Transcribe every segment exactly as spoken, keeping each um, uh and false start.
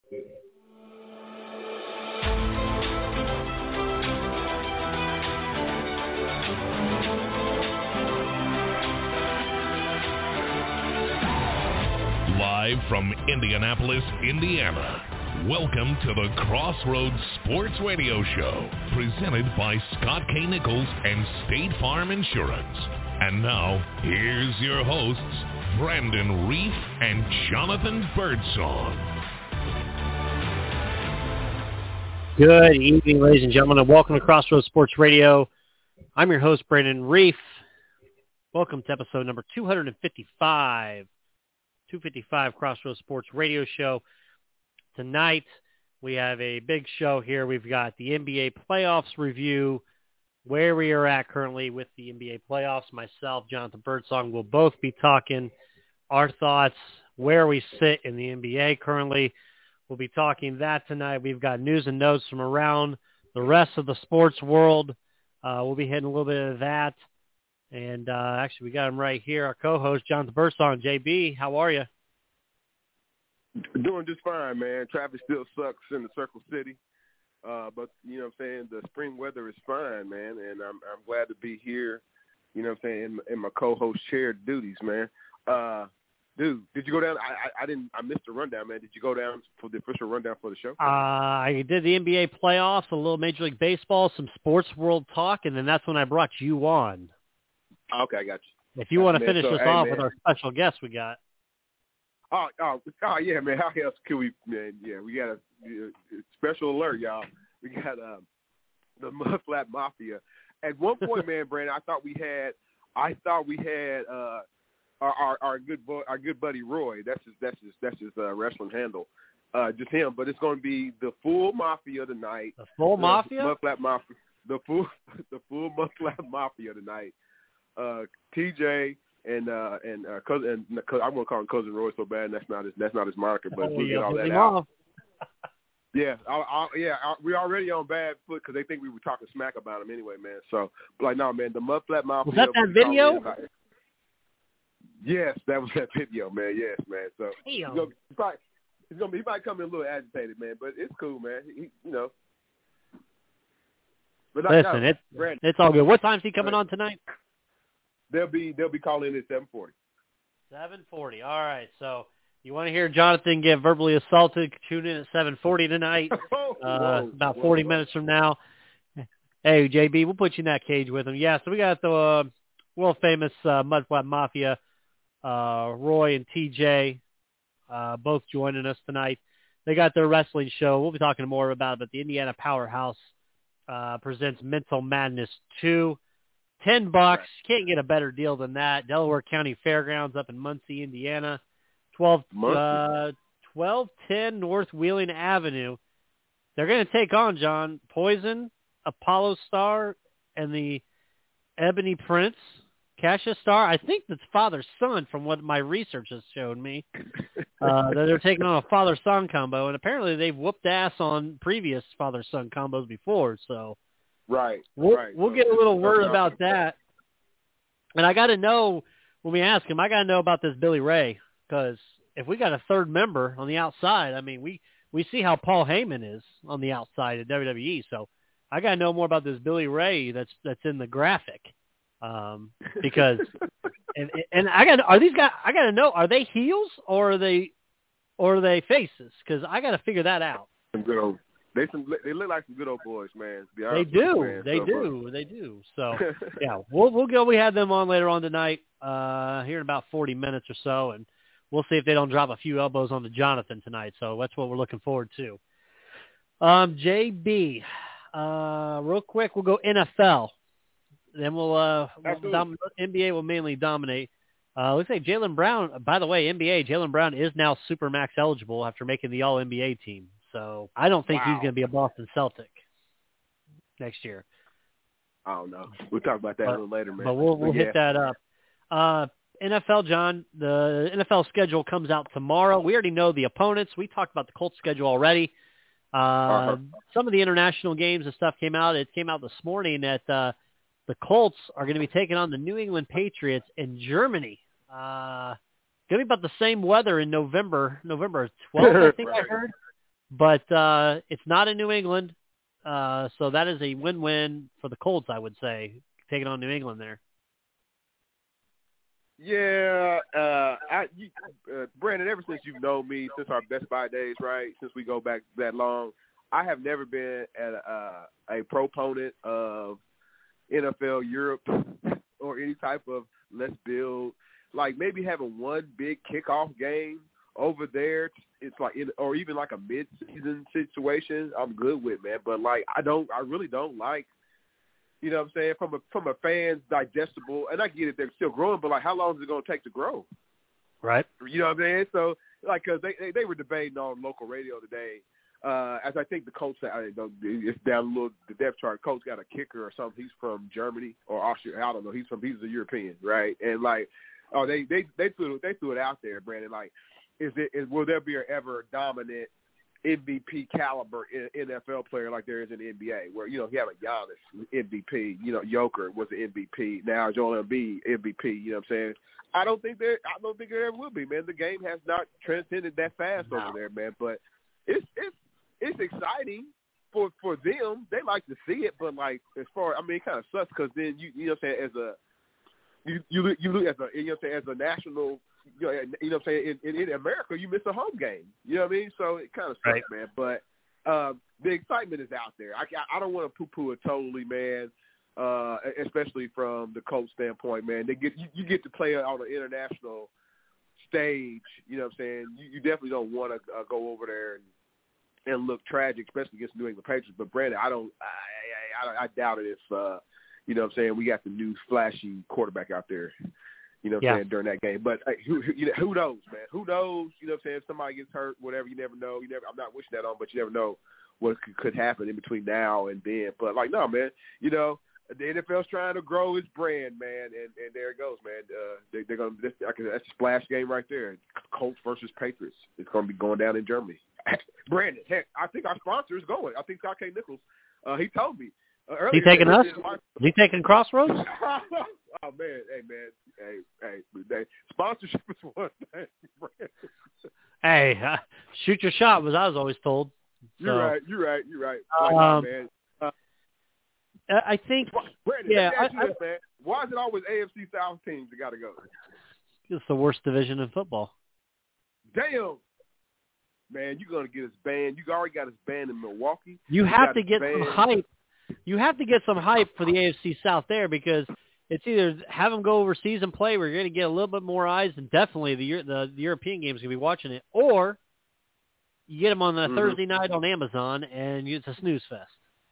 Live from Indianapolis, Indiana, welcome to the Crossroads Sports Radio Show, presented by Scott K. Nichols and State Farm Insurance. And now, here's your hosts, Brandon Reef and Jonathan Birdsong. Good evening, ladies and gentlemen, and welcome to Crossroads Sports Radio. I'm your host, Brandon Reef. Welcome to episode number two fifty-five. two fifty-five Crossroads Sports Radio Show. Tonight, we have a big show here. We've got the N B A playoffs review, where we are at currently with the N B A playoffs. Myself, Jonathan Birdsong, will both be talking our thoughts, where we sit in the N B A currently. We'll be talking that tonight. We've got news and notes from around the rest of the sports world. Uh, we'll be hitting a little bit of that. And uh, actually, we got him right here, our co-host, Jonathan Birdsong. J B, how are you? Doing just fine, man. Traffic still sucks in the Circle City. Uh, but, you know what I'm saying, the spring weather is fine, man. And I'm I'm glad to be here, you know what I'm saying, in, in my co-host chair duties, man. Uh, dude, did you go down? I, I I didn't. I missed the rundown, man. Did you go down for the official rundown for the show? Uh, I did the N B A playoffs, a little Major League Baseball, some sports world talk, and then that's when I brought you on. Okay, I got you. If you want to finish so, this hey, off man. with our special guest we got. Oh, oh, oh, yeah, man. How else can we, man? Yeah, we got a, a special alert, y'all. We got uh, the Mudflat Mafia. At one point, man, Brandon, I thought we had, I thought we had uh, our, our our good boy, our good buddy Roy. That's his, that's his, that's his uh, wrestling handle. Uh, just him, but it's going to be the full Mafia tonight. The full the Mafia. Mudflat Mafia. The full, the full Mudflat Mafia tonight. Uh, T J and uh, and uh, cousin, and I'm gonna call him Cousin Roy so bad. And that's not his, that's not his moniker, but Oh, we'll yeah, get all that him out. off. Yeah, I, I, yeah, I, we're already on bad foot because they think we were talking smack about him anyway, man. So, like, no, man, the Mudflat Mafia. Was that that video? Yes, that was that video, man. Yes, man. So Damn. he's gonna, he's probably, he's gonna, he might come in a little agitated, man, but it's cool, man. He, you know. But like, Listen, no, it's Brandon, it's all good. What time's he coming on tonight? They'll be they'll be calling in at seven forty. seven forty. All right. So you want to hear Jonathan get verbally assaulted? Tune in at seven forty tonight. Oh, uh, whoa, about whoa, forty whoa. minutes from now. Hey, J B, we'll put you in that cage with him. Yeah. So we got the uh, world famous uh, Mudflat Mafia, uh, Roy and T J, uh, both joining us tonight. They got their wrestling show. We'll be talking more about it, but the Indiana Powerhouse uh, presents Mental Madness two. Ten bucks. Can't get a better deal than that. Delaware County Fairgrounds up in Muncie, Indiana. Twelve, uh, twelve ten North Wheeling Avenue. They're going to take on, John, Poison, Apollo Star, and the Ebony Prince. Cassius Star. I think that's father-son from what my research has shown me. Uh, that they're taking on a father-son combo, and apparently they've whooped ass on previous father-son combos before, so. Right, We'll, right. we'll get a little word about that. And I got to know, when we ask him, I got to know about this Billy Ray, because if we got a third member on the outside, I mean, we, we see how Paul Heyman is on the outside of W W E, so I got to know more about this Billy Ray that's that's in the graphic. Um, because, and, and I got, are these guys, I got to know, are they heels or are they, or are they faces? Because I got to figure that out. Some good old, they some they look like some good old boys, man. To be They honest do, with you, man. they So, do, they do. So yeah, we'll we'll go. We have them on later on tonight, uh, here in about forty minutes or so, and we'll see if they don't drop a few elbows on the Jonathan tonight. So that's what we're looking forward to. Um, J B, uh, real quick, we'll go N F L. Then we'll, uh, we'll dom- N B A will mainly dominate. Uh, looks like Jaylen Brown, by the way, N B A, Jaylen Brown is now Supermax eligible after making the All N B A team. So I don't think wow. he's going to be a Boston Celtic next year. I don't know. We'll talk about that but, a little later, man. But we'll, we'll but yeah. hit that up. Uh, N F L, John, the N F L schedule comes out tomorrow. We already know the opponents. We talked about the Colts schedule already. Uh, uh-huh. Some of the international games and stuff came out. It came out this morning that uh, the Colts are going to be taking on the New England Patriots in Germany. Uh, going to be about the same weather in November, November twelfth, I think right. I heard. But uh, it's not in New England, uh, so that is a win-win for the Colts, I would say, taking on New England there. Yeah, uh, I, you, uh, Brandon, ever since you've known me, since our Best Buy days, right, since we go back that long, I have never been at a, uh, a proponent of N F L Europe or any type of let's build, like maybe having one big kickoff game over there. It's like, in, or even like a mid-season situation, I'm good with, man. But like, I don't, I really don't like, you know what I'm saying, from a from a fan's digestible, and I get it, they're still growing, but like, how long is it going to take to grow? Right. You know what I'm saying? So, like, because they, they they were debating on local radio today, uh, as I think the coach said, I don't know, it's down a little, the depth chart, coach got a kicker or something. He's from Germany or Austria. I don't know. He's from, he's a European, right? And like, oh, they they they threw it, they threw it out there, Brandon. Like, is it is, will there be an ever dominant M V P caliber in N F L player like there is in the N B A, where, you know, you have a Giannis M V P, you know, Joker was the M V P, now Joel Embiid M V P, you know what I'm saying? I don't think there I don't think there ever will be, man. The game has not transcended that fast no. over there, man. But it's it's it's exciting for for them. They like to see it, but like, as far, I mean, it kind of sucks because then you you know what I'm saying, as a you you you look as a you know what I'm saying, as a national, you know, you know what I'm saying, in, in, in America, you miss a home game. You know what I mean? So it kind of sucks, right, man. But um, the excitement is out there. I, I don't want to poo-poo it totally, man, uh, especially from the coach standpoint, man. They get you, you get to play on an international stage, you know what I'm saying? You, you definitely don't want to uh, go over there and, and look tragic, especially against New England Patriots. But, Brandon, I don't I, I, I doubt it if, uh, you know what I'm saying, we got the new flashy quarterback out there. You know what I'm yeah. saying, during that game. But hey, who, who, who knows, man? Who knows? You know what I'm saying? If somebody gets hurt, whatever, you never know. You never. I'm not wishing that on, but you never know what could, could happen in between now and then. But, like, no, man, you know, the N F L's trying to grow its brand, man, and, and there it goes, man. Uh, they, they're going to – that's a splash game right there. Colts versus Patriots. It's going to be going down in Germany. Brandon, heck, I think our sponsor is going. I think Scott K. Nichols, uh, he told me. Uh, he taking us? Is he taking Crossroads? Oh, man, hey, man, hey, hey, hey, sponsorship is one thing. Hey, uh, shoot your shot, was I was always told. So. You're right, you're right, you're right. Like, um, nah, man. Uh, I think, Brandon, yeah. let me ask I, you this, man. Why is it always A F C South teams that got to go? It's the worst division in football. Damn. Man, you're going to get us banned. You already got us banned in Milwaukee. You, you have to get banned. some hype. You have to get some hype for the A F C South there, because it's either have them go overseas and play where you're going to get a little bit more eyes, and definitely the the, the European games going to be watching it, or you get them on the mm-hmm. Thursday night on Amazon, and it's a snooze fest.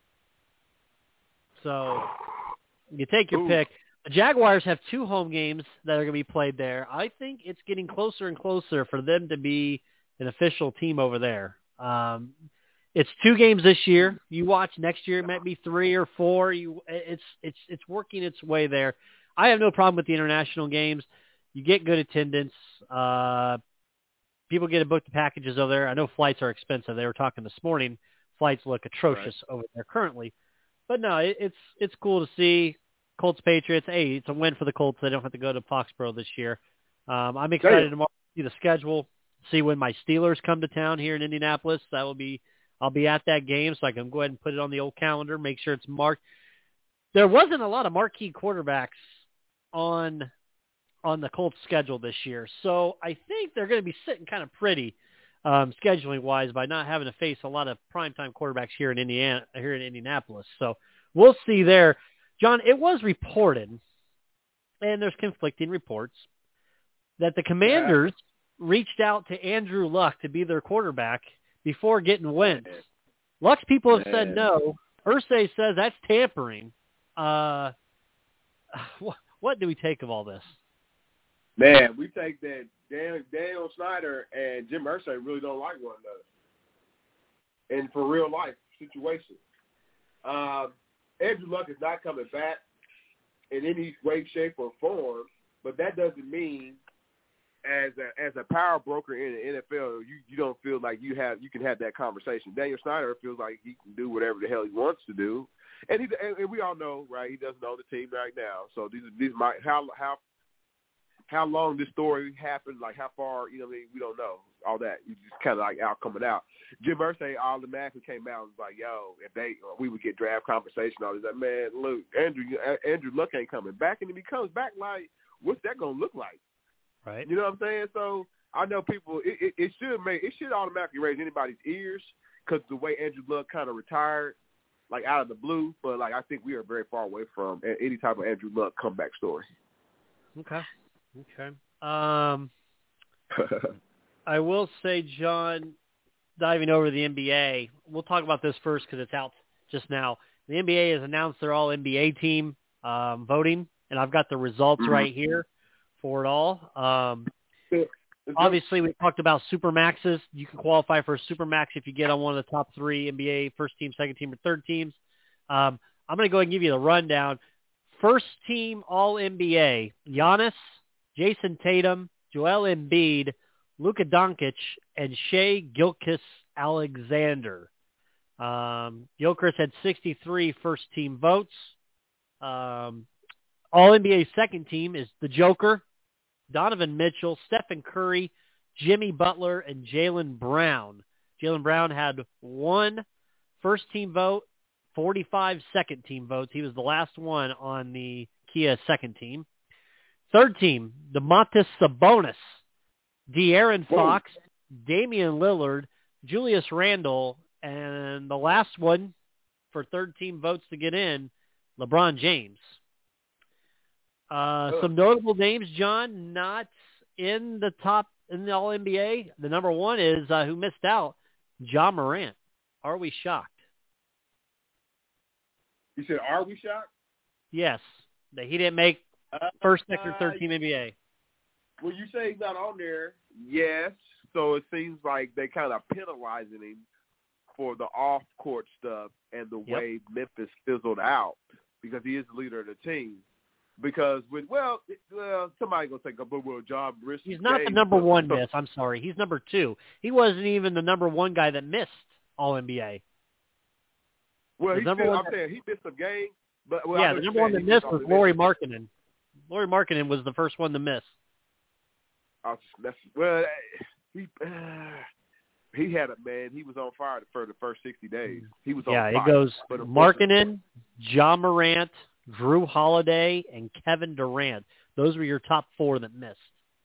So you take your Ooh. pick. The Jaguars have two home games that are going to be played there. I think it's getting closer and closer for them to be an official team over there. Um, it's two games this year. You watch next year, it might be three or four. You, it's it's it's working its way there. I have no problem with the international games. You get good attendance. Uh, people get to book the packages over there. I know flights are expensive. They were talking this morning. Flights look atrocious right. over there currently. But no, it, it's it's cool to see Colts Patriots. Hey, it's a win for the Colts. They don't have to go to Foxborough this year. Um, I'm excited tomorrow to see the schedule. See when my Steelers come to town here in Indianapolis. That will be. I'll be at that game, so I can go ahead and put it on the old calendar, make sure it's marked. There wasn't a lot of marquee quarterbacks on on the Colts schedule this year, so I think they're going to be sitting kind of pretty um, scheduling-wise by not having to face a lot of primetime quarterbacks here in Indiana, here in Indianapolis. So we'll see there. John, it was reported, and there's conflicting reports, that the Commanders yeah. reached out to Andrew Luck to be their quarterback before getting Wentz. Luck's people have said no. Irsay says that's tampering. Uh, what, what do we take of all this? Man, we take that Dan, Daniel Snyder and Jim Irsay really don't like one another. And for real life situation. Um, Andrew Luck is not coming back in any way, shape, or form, but that doesn't mean As a as a power broker in the N F L, you, you don't feel like you have you can have that conversation. Daniel Snyder feels like he can do whatever the hell he wants to do, and he and we all know, right? He doesn't own the team right now, so these these might how how how long this story happened, like how far, you know, what I mean, we don't know. all that. You just kind of like out coming out. Jim Irsay automatically came out and was like, yo, if they, or we would get draft conversation, all this, like, man, look, Andrew, Andrew Luck ain't coming back. And if he comes back, like, what's that going to look like? Right. You know what I'm saying? So I know people, it, it, it should make, it should automatically raise anybody's ears because the way Andrew Luck kind of retired, like out of the blue, but like I think we are very far away from any type of Andrew Luck comeback story. Okay. Okay. Um, I will say, John, diving over the N B A, we'll talk about this first because it's out just now. The N B A has announced their all N B A team um, voting, and I've got the results mm-hmm. right here for it all. Um, obviously, we talked about Supermaxes. You can qualify for a Supermax if you get on one of the top three N B A first team, second team, or third teams. Um, I'm going to go ahead and give you the rundown. First team all N B A, Giannis, Jason Tatum, Joel Embiid, Luka Doncic, and Shai Gilgeous-Alexander. Um, Gilchrist had sixty-three first-team votes. Um, all N B A second team is the Joker, Donovan Mitchell, Stephen Curry, Jimmy Butler, and Jaylen Brown. Jaylen Brown had one first-team vote, forty-five second-team votes. He was the last one on the Kia second team. Third team, Domantas Sabonis, De'Aaron Fox, Damian Lillard, Julius Randle, and the last one for third-team votes to get in, LeBron James. Uh, some notable names, John, not in the top in the All N B A. The number one is, uh, who missed out, Ja Morant. Are we shocked? You said, are we shocked? Yes, that he didn't make first, second, or third team N B A. Well, you say he's not on there, yes. So it seems like they kind of penalizing him for the off-court stuff and the yep. way Memphis fizzled out because he is the leader of the team. Because with well, well, somebody gonna take a well, job risk. He's not the number one miss. I'm sorry, he's number two. He wasn't even the number one guy that missed All N B A. Well, the he's number still, one I'm saying he missed some games, but well, yeah, the number one that missed was Lauri Markkanen. Lauri Markkanen was the first one to miss. Oh, that's, well, he uh, he had a man. He was on fire for the first sixty days. He was on yeah, fire. Yeah, it goes Markkanen, Ja Morant, Drew Holiday, and Kevin Durant. Those were your top four that missed.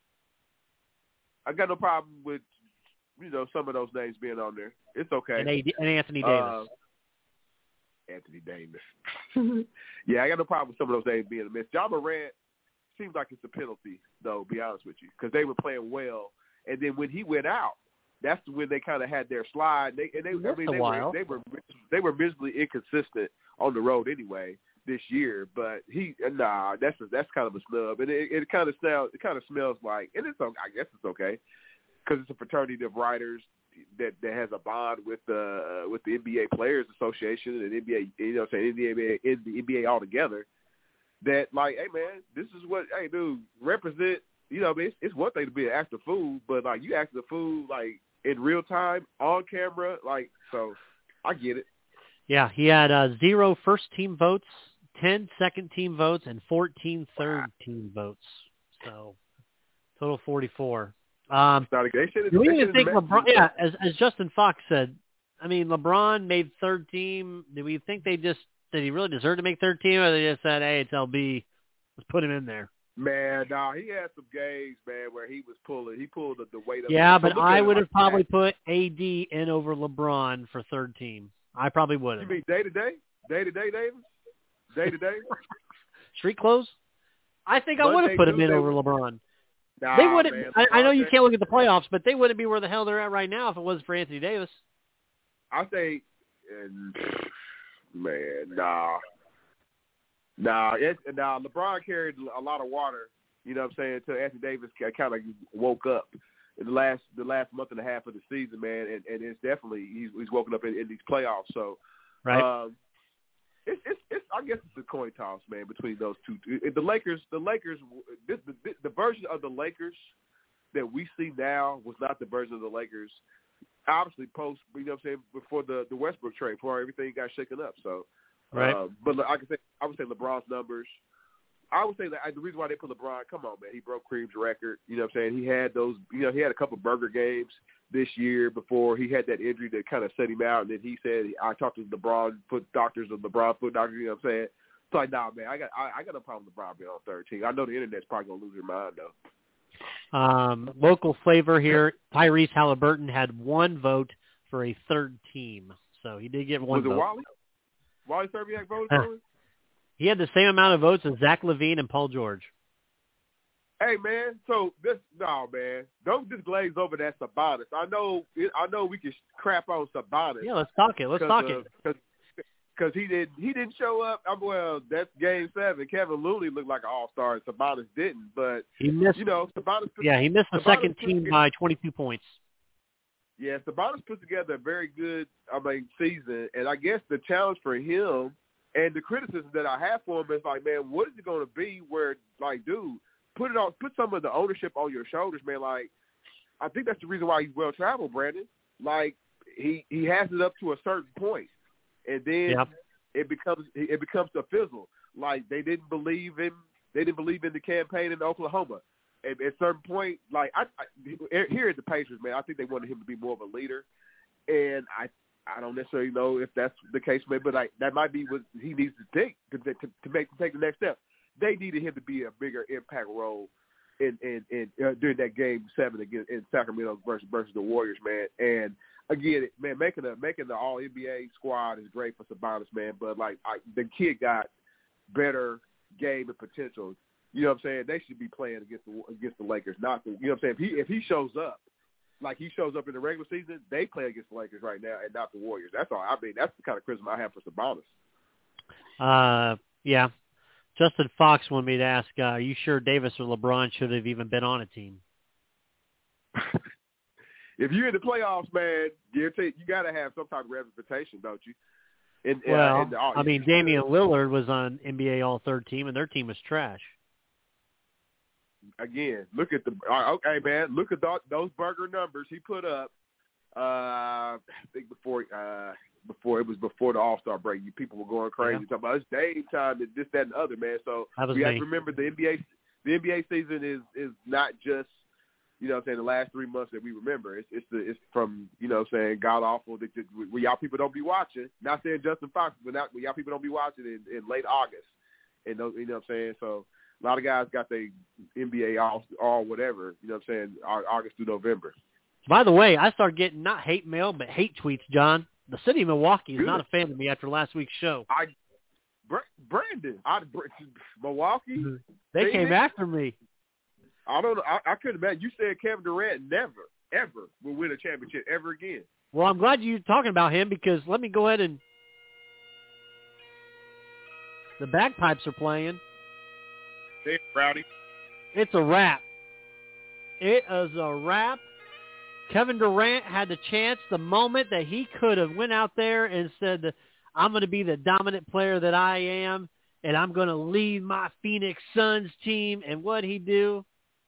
I got no problem with, you know, some of those names being on there. It's okay. And, A- and Anthony Davis. Uh, Anthony Davis. yeah, I got no problem with some of those names being missed. Ja Morant seems like it's a penalty, though, to be honest with you, because they were playing well. And then when he went out, that's when they kind of had their slide. They, and they, I mean, they were, they were they were miserably inconsistent on the road anyway this year. But he, nah, that's a, that's kind of a snub, and it, it kind of smells. It kind of smells like, and it's I guess it's okay because it's a fraternity of writers that, that has a bond with the uh, with the N B A Players Association and N B A, you know, saying N B A, in the N B A altogether. That like, hey man, this is what, hey dude, represent. You know, it's, it's one thing to be an active fool, but like you act the fool like in real time on camera, like so. I get it. Yeah, he had uh, zero first-team votes, ten second-team votes, and fourteen third-team votes. So, total forty-four. Um, do we even think LeBron, yeah, as, as Justin Fox said, I mean, LeBron made third team. Do we think they just, did he really deserve to make third team, or they just said, hey, it's L B, let's put him in there? Man, nah, he had some games, man, where he was pulling. He pulled the, the weight of Yeah, it. but I would have probably put A D in over LeBron for third team. I probably would have. You mean day to day? Day to day, Davis? Day to day? Street clothes? I think I Monday, would have put him in Tuesday, over LeBron. Nah, they wouldn't. man, I, I know you can't look at the playoffs, but they wouldn't be where the hell they're at right now if it wasn't for Anthony Davis. I say, uh, man, nah. Nah, it, nah, LeBron carried a lot of water, you know what I'm saying, until Anthony Davis kind of woke up in the last the last month and a half of the season, man, and, and it's definitely, he's, he's woken up in, in these playoffs. So, right. um, it's, it's, it's, I guess it's a coin toss, man, between those two. The Lakers, the Lakers, this, the, the version of the Lakers that we see now was not the version of the Lakers, obviously, post, you know what I'm saying, before the, the Westbrook trade, before everything got shaken up. So, right. Uh, but like I said, I would say LeBron's numbers I would say that the reason why they put LeBron, come on, man, he broke Kareem's record. You know what I'm saying? He had those, you know, he had a couple of burger games this year before he had that injury that kind of set him out. And then he said, I talked to LeBron foot doctors or LeBron foot doctors, you know what I'm saying? It's like, nah, man, I got I, I got no problem with LeBron being on third team. I know the internet's probably going to lose their mind, though. Um, local flavor here, Tyrese Halliburton had one vote for a third team. So he did get one Was vote. it Wally? Wally Serbiak voted for him? He had the same amount of votes as Zach LaVine and Paul George. Hey, man, so this, no, man, don't just glaze over that Sabonis. I know I know we can crap on Sabonis. Yeah, let's talk it. Let's talk uh, it. Because he, did, he didn't show up. I'm, well, that's game seven. Kevin Looney looked like an all-star, and Sabonis didn't. But, he missed, you know, Sabonis – Yeah, he missed the Sabonis second team by twenty-two points. Yeah, Sabonis put together a very good, I mean, season. And I guess the challenge for him and the criticism that I have for him is like, man, what is it going to be where, like, dude, put it on, put some of the ownership on your shoulders, man. Like, I think that's the reason why he's well traveled, Brandon. Like, he, he has it up to a certain point, and then yep. it becomes it becomes a fizzle. Like, they didn't believe in they didn't believe in the campaign in Oklahoma. At, at a certain point, like I, I here at the Pacers, man, I think they wanted him to be more of a leader, and I I don't necessarily know if that's the case, maybe, but like that might be what he needs to take to to, to make to take the next step. They needed him to be a bigger impact role in in, in uh, during that game seven against in Sacramento versus versus the Warriors, man. And again, man, making a making the All N B A squad is great for Sabonis, man. But like I, the kid got better game and potential. You know what I'm saying? They should be playing against the against the Lakers, not the, you know what I'm saying? If he if he shows up like he shows up in the regular season, they play against the Lakers right now and not the Warriors. That's all. I mean, that's the kind of criticism I have for Sabonis. Uh, yeah. Justin Fox wanted me to ask, uh, are you sure Davis or LeBron should have even been on a team? If you're in the playoffs, man, you you got to have some type of representation, don't you? In, well, uh, in the, oh, I mean, Damian Lillard was on N B A All-Third Team, and their team was trash. Again, look at the uh, okay, man. Look at the, those burger numbers he put up. Uh, I think before uh, before it was before the All-Star break, you people were going crazy yeah. talking about it's Dame time and this, that, and the other, man. So we me. have to remember the N B A the N B A season is is not just you know what I'm saying the last three months that we remember. It's it's the it's from you know what I'm saying god awful that where y'all people don't be watching. Not saying Justin Fox, but not where y'all people don't be watching in, in late August. And those, you know what I'm saying so. A lot of guys got their N B A all, all whatever, you know what I'm saying, August through November. By the way, I started getting not hate mail, but hate tweets, John. The city of Milwaukee is Good. not a fan of me after last week's show. I, Brandon, I, Milwaukee. They Phoenix, came after me. I don't know. I, I couldn't imagine. You said Kevin Durant never, ever will win a championship ever again. Well, I'm glad you're talking about him because let me go ahead and the bagpipes are playing. Hey, Rowdy. It's a wrap. It is a wrap. Kevin Durant had the chance, the moment that he could have went out there and said, I'm going to be the dominant player that I am, and I'm going to lead my Phoenix Suns team. And what'd he do?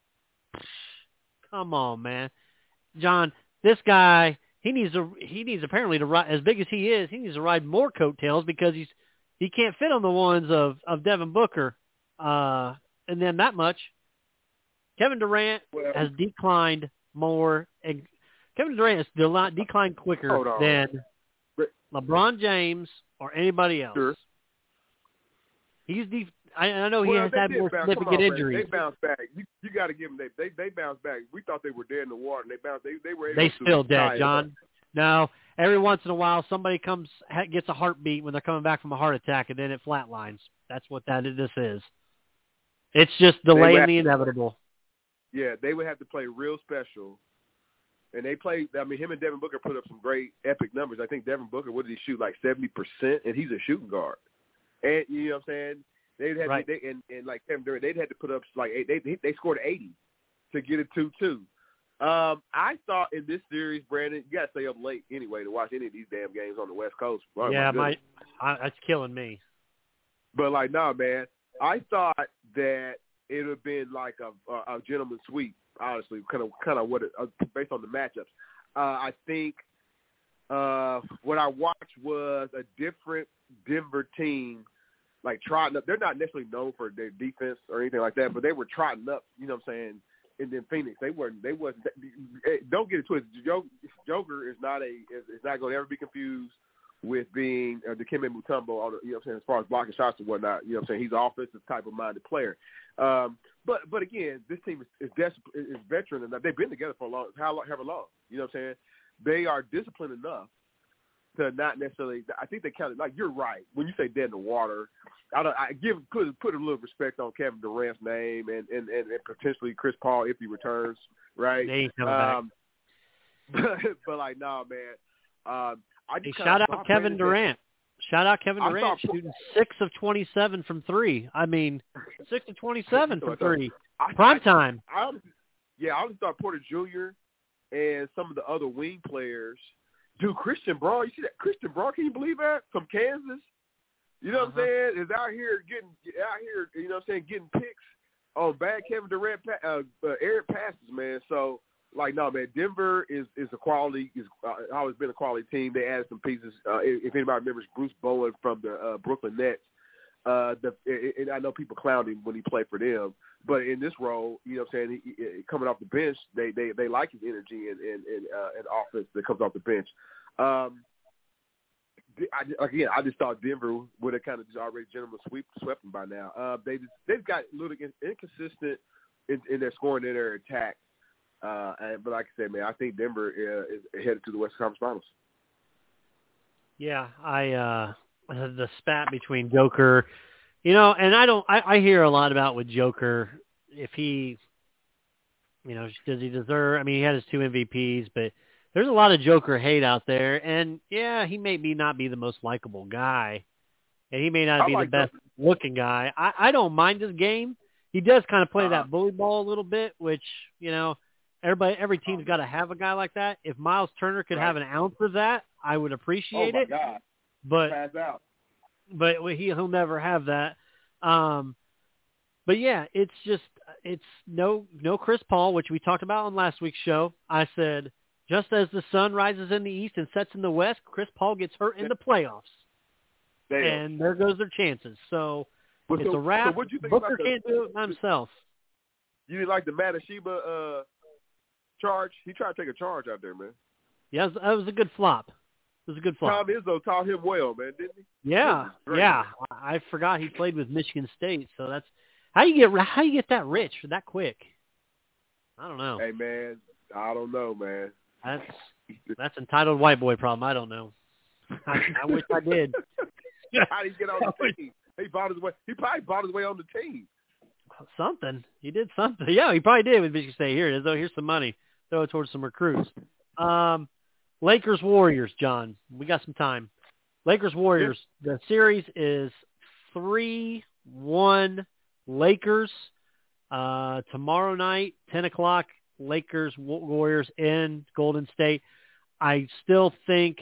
Come on, man. John, this guy, he needs to, he needs apparently to ride, as big as he is, he needs to ride more coattails because he's he can't fit on the ones of, of Devin Booker. Uh, and then that much. Kevin Durant well, has declined more. And Kevin Durant has declined quicker than LeBron James or anybody else. Sure. He's de- I, I know he well, has had more bounce, significant on, injuries. They bounced back. You, you got to give them. They, they they bounced back. We thought they were dead in the water, and they bounced. They they were. Able they to still dead, John. Up. No, every once in a while somebody comes gets a heartbeat when they're coming back from a heart attack, and then it flatlines. That's what that this is. It's just delaying the inevitable. Yeah, they would have to play real special. And they played, I mean, him and Devin Booker put up some great epic numbers. I think Devin Booker, what did he shoot, like seventy percent? And he's a shooting guard. And, you know what I'm saying? They'd had right. to, they, and, and like Kevin Durant, they'd had to put up like, eight, they they scored eighty to get it two two. Um, I thought in this series, Brandon, you got to stay up late anyway to watch any of these damn games on the West Coast. Oh, yeah, my, my that's killing me. But, like, nah, man, I thought that it would have been like a, a, a gentleman's sweep, honestly, kind of kind of what it, uh, based on the matchups. Uh, I think uh, what I watched was a different Denver team like trotting up. They're not necessarily known for their defense or anything like that, but they were trotting up. You know what I'm saying? And then Phoenix, they weren't. They wasn't. Don't get it twisted. Joker is not a is, is not going to ever be confused with being uh, Dikembe Mutombo, on the, you know what I'm saying, as far as blocking shots and whatnot. You know what I'm saying? He's an offensive type of minded player. Um, but but again, this team is is, des- is veteran enough. They've been together for a long, how long, however long. You know what I'm saying? They are disciplined enough to not necessarily. I think they counted. Like you're right when you say dead in the water. I don't. I give put put a little respect on Kevin Durant's name and and, and, and potentially Chris Paul if he returns. Right. They ain't coming um, back. But, but like, nah, man. Um, I just hey, shout out Kevin Durant. Shout out Kevin Durant shooting six of twenty-seven from three. I mean, six of twenty-seven from three. I, Prime I, time. I, I, yeah, I would thought Porter Junior and some of the other wing players. Dude, Christian Braun, you see that? Christian Braun, can you believe that? From Kansas. You know uh-huh. what I'm saying? Is out here getting out here, you know what I'm saying, getting picks on bad Kevin Durant uh, uh, errant passes, man. So, like, no, man, Denver is, is a quality, is uh, always been a quality team. They added some pieces. Uh, if, if anybody remembers Bruce Bowen from the uh, Brooklyn Nets, uh, the, and I know people clowned him when he played for them, but in this role, you know what I'm saying, he, he, coming off the bench, they they, they like his energy and, and, and, uh, and offense that comes off the bench. Um, I, again, I just thought Denver would have kind of just already gentlemen sweep swept them by now. Uh, they just, they've got a little inconsistent in, in their scoring and their attack. Uh, and, but like I said, man, I think Denver uh, is headed to the Western Conference Finals. Yeah, I uh, the spat between Joker, you know, and I don't. I, I hear a lot about with Joker if he, you know, does he deserve? I mean, he had his two M V Ps, but there's a lot of Joker hate out there, and yeah, he may be not be the most likable guy, and he may not I be like the best that. looking guy. I, I don't mind his game. He does kind of play uh-huh. that bully ball a little bit, which, you know, everybody, every team's got to have a guy like that. If Miles Turner could right. have an ounce of that, I would appreciate oh my it. God. But Pass out. but he, he'll never have that. Um, but yeah, it's just it's no no Chris Paul, which we talked about on last week's show. I said, just as the sun rises in the east and sets in the west, Chris Paul gets hurt in the playoffs. Damn. And there goes their chances. So well, it's so, a wrap. So what'd you think Booker about the, can't do it by himself. You didn't like the Matasheba uh, charge? He tried to take a charge out there, man. Yeah, that was a good flop. It was a good flop. Tom Izzo taught him well, man, didn't he? Yeah, yeah. I forgot he played with Michigan State, so that's how you get how you get that rich that quick. I don't know. Hey, man, I don't know, man. That's that's entitled white boy problem. I don't know. I, I wish I did. How did he get on the team? He bought his way. He probably bought his way on the team. Something. He did something. Yeah, he probably did with Michigan State. Here it is. Oh, here's some money. Throw it towards some recruits. Um, Lakers Warriors, John. We got some time. Lakers Warriors. The series is three one Lakers. Uh, tomorrow night, ten o'clock, Lakers Warriors in Golden State. I still think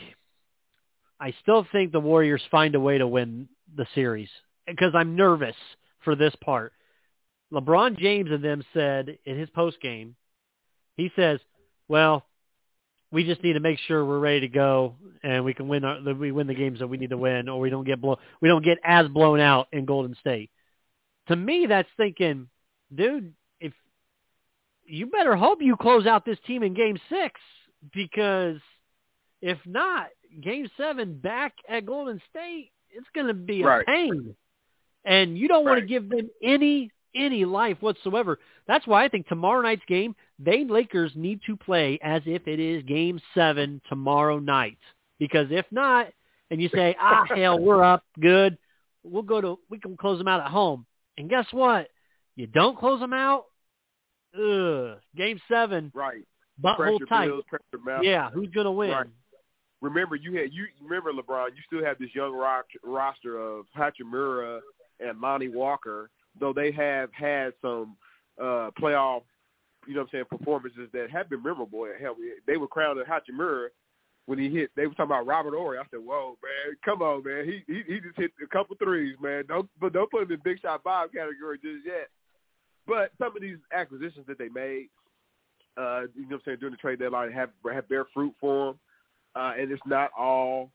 I still think the Warriors find a way to win the series because I'm nervous for this part. LeBron James and them said in his postgame, he says, well, we just need to make sure we're ready to go and we can win our, we win the games that we need to win, or we don't get blown, we don't get as blown out in Golden State. To me, that's thinking, dude, if you better hope you close out this team in game six, because if not, game seven back at Golden State, it's going to be a right. pain. And you don't want right. to give them any any life whatsoever. That's why I think tomorrow night's game, they Lakers need to play as if it is game seven tomorrow night. Because if not, and you say, ah, hell, we're up, good, we'll go to, we can close them out at home. And guess what? You don't close them out, ugh, game seven, right? Butthole tight. Bills, yeah, who's going to win? Right. Remember, you had you remember LeBron. You still have this young rock, roster of Hachimura and Lonnie Walker, though they have had some uh, playoff, you know what I'm saying, performances that have been memorable. Hell, they were crowned at Hachimura when he hit. They were talking about Robert Horry. I said, "Whoa, man, come on, man. He he, he just hit a couple threes, man. Don't but don't put him in Big Shot Bob category just yet." But some of these acquisitions that they made, uh, you know what I'm saying, during the trade deadline have have bear fruit for them. Uh, and it's not all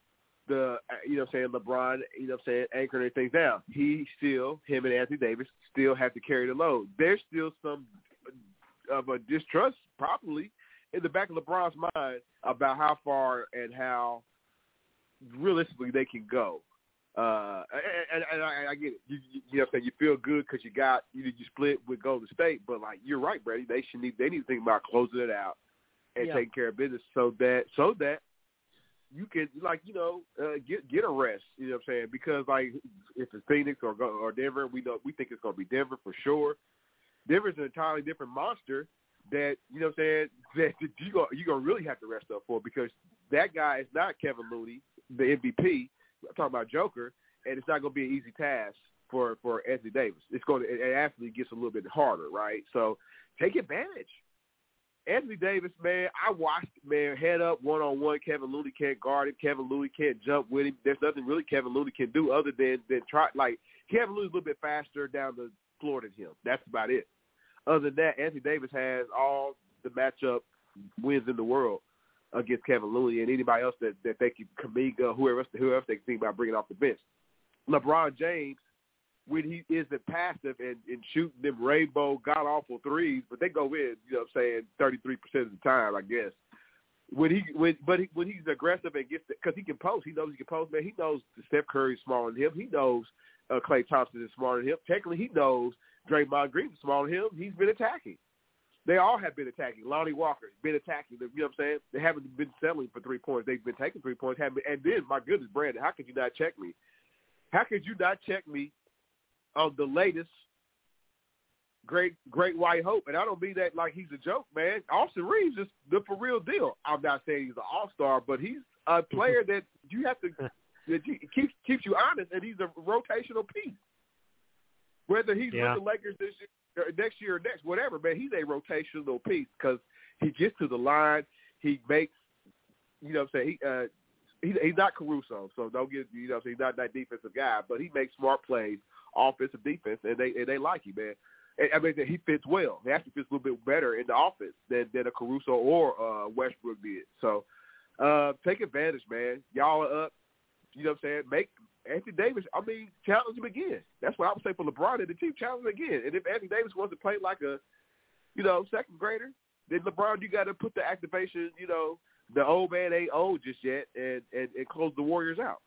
the you know what I'm saying LeBron, you know what I'm saying, anchoring things down. He still, him and Anthony Davis still have to carry the load. There's still some of a distrust probably in the back of LeBron's mind about how far and how realistically they can go. Uh, and, and I, I get it. You, you, you know what I'm saying? You feel good because you got you, you split with Golden State, but like you're right, Brady. They should need they need to think about closing it out and yeah. taking care of business so that so that you can like you know uh, get get a rest. You know what I'm saying? Because like if it's Phoenix or or Denver, we know we think it's going to be Denver for sure. Denver's an entirely different monster that you know what I'm saying that you go you gonna really have to rest up for because that guy is not Kevin Looney, the M V P. I'm talking about Joker, and it's not going to be an easy task for, for Anthony Davis. It's going to it actually gets a little bit harder, right? So take advantage. Anthony Davis, man, I watched, man, head up one-on-one. Kevin Looney can't guard him. Kevin Looney can't jump with him. There's nothing really Kevin Looney can do other than, than try. Like, Kevin Looney's a little bit faster down the floor than him. That's about it. Other than that, Anthony Davis has all the matchup wins in the world against Kevin Looney and anybody else that, that they can, Kuminga, whoever else, whoever else they can think about bringing off the bench. LeBron James, when he isn't passive and, and shooting them rainbow, god-awful threes, but they go in, you know what I'm saying, thirty-three percent of the time, I guess. When he, when, but he, when he's aggressive and gets, because he can post, he knows he can post, man. He knows Steph Curry is smaller than him. He knows uh, Klay Thompson is smaller than him. Technically, he knows Draymond Green is smaller than him. He's been attacking. They all have been attacking. Lonnie Walker's been attacking. You know what I'm saying? They haven't been settling for three points. They've been taking three points. Haven't been, and then, my goodness, Brandon, how could you not check me? How could you not check me on the latest great great white hope? And I don't mean that like he's a joke, man. Austin Reeves is the for real deal. I'm not saying he's an all-star, but he's a player that you have to that keeps keeps you honest, and he's a rotational piece. Whether he's yeah. with the Lakers this year, next year or next, whatever, man, he's a rotational piece because he gets to the line. He makes, you know what I'm saying, he, uh, he, he's not Caruso, so don't get, you know what I'm saying, he's not that defensive guy, but he makes smart plays, offensive defense, and they and they like him, man. And, I mean, he fits well. He actually fits a little bit better in the offense than, than a Caruso or uh, Westbrook did. So uh, take advantage, man. Y'all are up. You know what I'm saying? Make Anthony Davis, I mean, challenge him again. That's what I would say for LeBron and the team, challenge him again. And if Anthony Davis wants to play like a, you know, second grader, then LeBron, you got to put the activation, you know, the old man ain't old just yet, and, and, and close the Warriors out.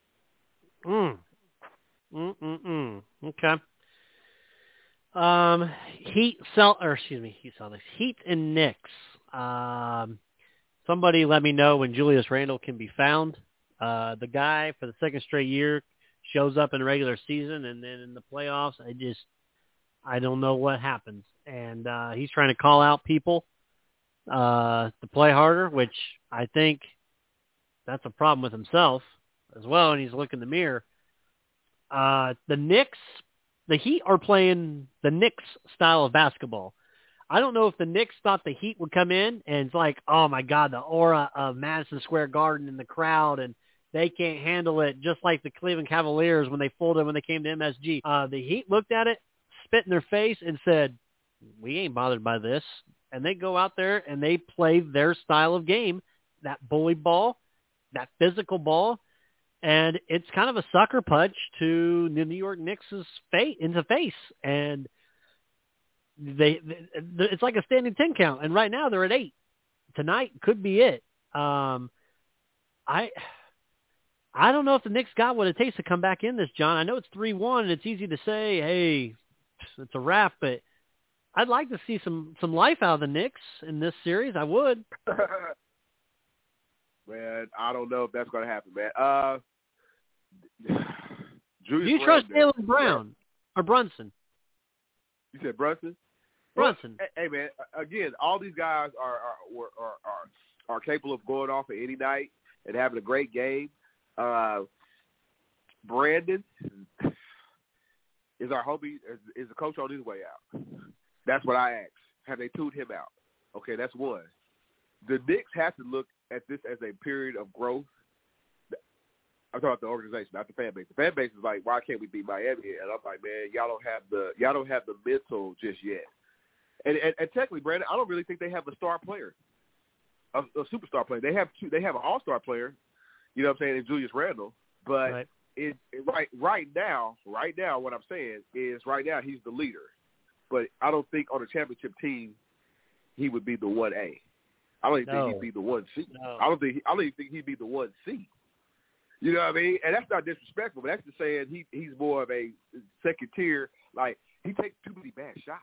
Mm. Mm-mm-mm. Okay. Um, Heat, Cel- or excuse me, Heat Celtics. Heat and Knicks. Um, somebody let me know when Julius Randle can be found. Uh, the guy for the second straight year shows up in the regular season, and then in the playoffs, I just, I don't know what happens. And uh, he's trying to call out people uh, to play harder, which I think that's a problem with himself as well, and he's looking in the mirror. Uh, the Knicks, the Heat are playing the Knicks style of basketball. I don't know if the Knicks thought the Heat would come in and it's like, oh my God, the aura of Madison Square Garden and the crowd, and they can't handle it, just like the Cleveland Cavaliers when they folded when they came to M S G. Uh, the Heat looked at it, spit in their face, and said, we ain't bothered by this. And they go out there and they play their style of game, that bully ball, that physical ball, and it's kind of a sucker punch to the New York Knicks' face, into face. And they, they, it's like a standing ten count, and right now they're at eight. Tonight could be it. Um, I... I don't know if the Knicks got what it takes to come back in this, John. I know it's three one, and it's easy to say, hey, it's a wrap, but I'd like to see some, some life out of the Knicks in this series. I would. Man, I don't know if that's going to happen, man. Uh, Do you trust Jaylen Brown or Brunson? You said Brunson? Brunson. Well, hey, man, again, all these guys are are, are, are, are capable of going off at any night and having a great game. Uh, Brandon is our homie, is, is the coach on his way out. That's what I asked. Have they tuned him out? Okay, that's one. The Knicks have to look at this as a period of growth. I'm talking about the organization, not the fan base. The fan base is like, why can't we beat Miami? And I'm like, man, y'all don't have the y'all don't have the mental just yet. And, and, and technically, Brandon, I don't really think they have a star player, a, a superstar player. They have two, they have an all-star player. You know what I'm saying? And Julius Randle. But right. it, it right right now, right now, what I'm saying is right now he's the leader. But I don't think on a championship team he would be the one A. I don't even no. think he'd be the one C. No. I don't think he, I don't even think he'd be the one C. You know what I mean? And that's not disrespectful, but that's just saying he he's more of a second tier. Like, he takes too many bad shots.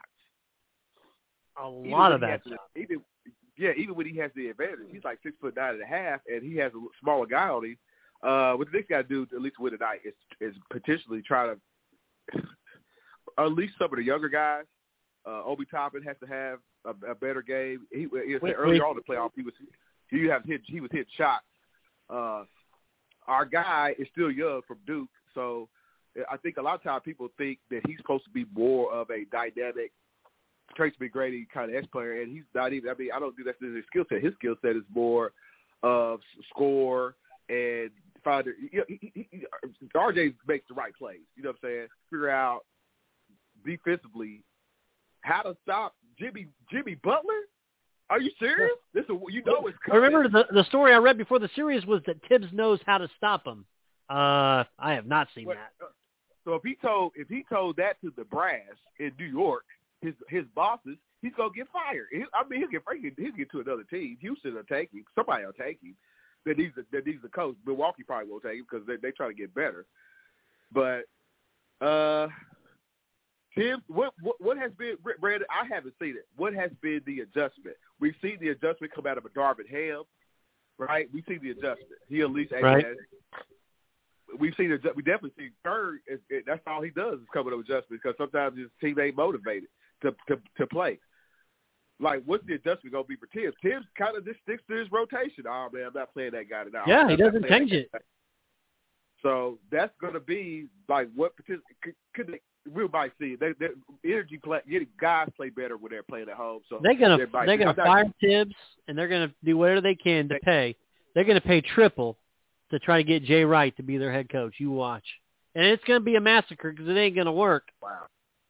A Even lot of bad the, shots. even yeah, even when he has the advantage, he's like six foot nine and a half, and he has a smaller guy on him. Uh, what the next guy do to at least win tonight is is potentially try to unleash some of the younger guys. Uh, Obi Toppin has to have a, a better game. He, he wait, earlier wait. on in the playoffs, he was he have hit he was hit shots. Uh, our guy is still young from Duke, so I think a lot of times people think that he's supposed to be more of a dynamic Tracy McGrady kind of ex-player, and he's not even. I mean, I don't think that's his skill set. His skill set is more of score and find. You know, he, he, he, R J makes the right plays. You know what I'm saying? Figure out defensively how to stop Jimmy Jimmy Butler. Are you serious? This is you know it's coming. Remember the the story I read before the series was that Tibbs knows how to stop him. Uh, I have not seen But, that. uh, so if he told if he told that to the brass in New York, his his bosses, he's gonna get fired. He, I mean, he'll get he'll get to another team. Houston will take him. Somebody will take him. That needs a, that needs a coach. Milwaukee probably won't take him because they they try to get better. But uh, Tim, what, what what has been Brandon? I haven't seen it. What has been the adjustment? We've seen the adjustment come out of a Darvin Ham, right? We've seen the adjustment. He at least right. has. We've seen it. We definitely see Bird. That's all he does is come with adjustments because sometimes his team ain't motivated to, to to play. Like, what's the adjustment going to be for Tibbs? Tibbs kind of just sticks to his rotation. Oh, man, I'm not playing that guy tonight. Yeah, I'm he doesn't change it. Guy. So that's going to be like what could, could they, we might see. They, they, energy play, guys play better when they're playing at home. So they're gonna might, they're gonna fire not, Tibbs, and they're gonna do whatever they can to they, pay. They're gonna pay triple to try to get Jay Wright to be their head coach. You watch, and it's gonna be a massacre because it ain't gonna work. Wow.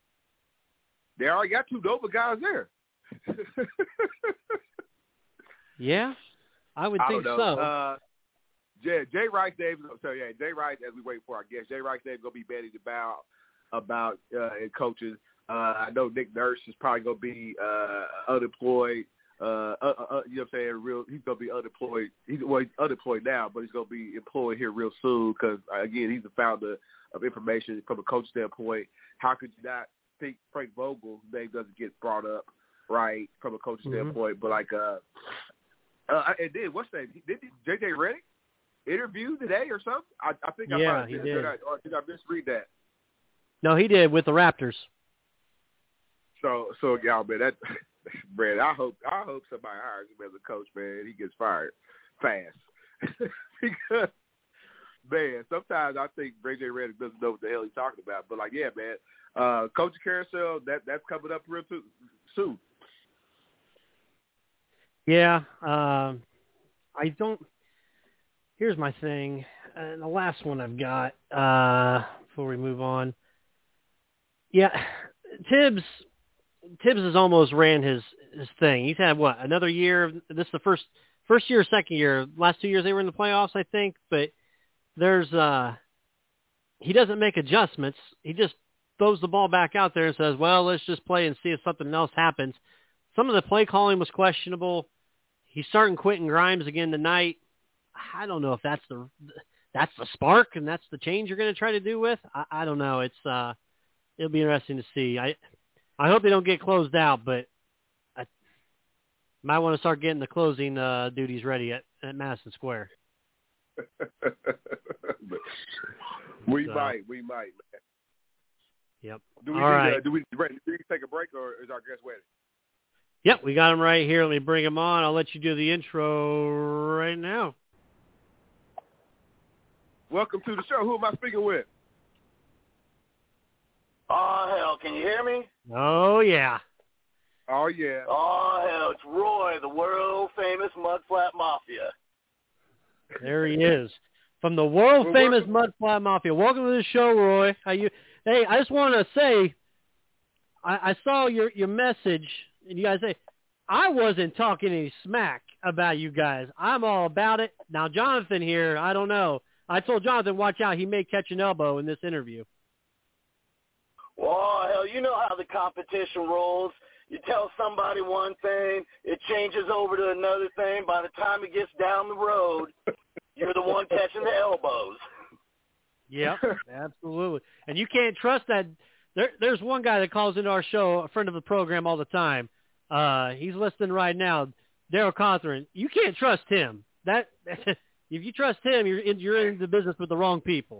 They already got two Nova guys there. Yeah, I would I think don't know. so. Uh, Jay, Jay Rice Davis. So yeah, Jay Rice. As we wait for our guest, Jay Rice Davis gonna be bandied about about uh, in coaches. Uh, I know Nick Nurse is probably gonna be uh, unemployed. Uh, uh, uh, you know what I'm saying? Real, he's gonna be unemployed. He's well, he's unemployed now, but he's gonna be employed here real soon because again, he's the founder of information from a coach standpoint. How could you not think Frank Vogel's name doesn't get brought up, right, from a coach mm-hmm. standpoint? But like, uh, uh, and then what's that? Did J J Redick interview today or something? I, I think I yeah, might have he did. did. Did I, or did I misread that? No, he did with the Raptors. So, so y'all, man, that, Brad, I hope, I hope somebody hires him as a coach, man. He gets fired fast because, man, sometimes I think J J Redick doesn't know what the hell he's talking about. But like, yeah, man, uh, coaching carousel, that that's coming up real too, soon. Yeah, um, I don't. Here's my thing, and the last one I've got uh, before we move on. Yeah, Tibbs. Tibbs has almost ran his, his thing. He's had what another year. This is the first first year, second year. Last two years they were in the playoffs, I think. But there's uh, he doesn't make adjustments. He just throws the ball back out there and says, "Well, let's just play and see if something else happens." Some of the play calling was questionable. He's starting Quentin Grimes again tonight. I don't know if that's the that's the spark and that's the change you're going to try to do with. I, I don't know. It's uh, it'll be interesting to see. I I hope they don't get closed out, but I might want to start getting the closing uh, duties ready at, at Madison Square. we so, might, we might. Man. Yep. Do we All need, right. uh, do we ready? Do we take a break or is our guest waiting? Yep, we got him right here. Let me bring him on. I'll let you do the intro right now. Welcome to the show. Who am I speaking with? Oh, hell, can you hear me? Oh, yeah. Oh, yeah. Oh, hell, it's Roy, the world-famous Mudflat Mafia. There he is. From the world-famous well, Mudflat Mafia. Welcome to the show, Roy. How you? Hey, I just want to say, I, I saw your, your message, and you guys say, I wasn't talking any smack. about you guys. I'm all about it. Now, Jonathan here, I don't know. I told Jonathan, watch out. He may catch an elbow in this interview. Well, hell, you know how the competition rolls. You tell somebody one thing, it changes over to another thing. By the time it gets down the road, you're the one catching the elbows. Yep, absolutely. And you can't trust that. There, there's one guy that calls into our show, a friend of the program all the time. Uh, he's listening right now, Daryl Cawthorn. You can't trust him. That if you trust him, you're in, you're in the business with the wrong people.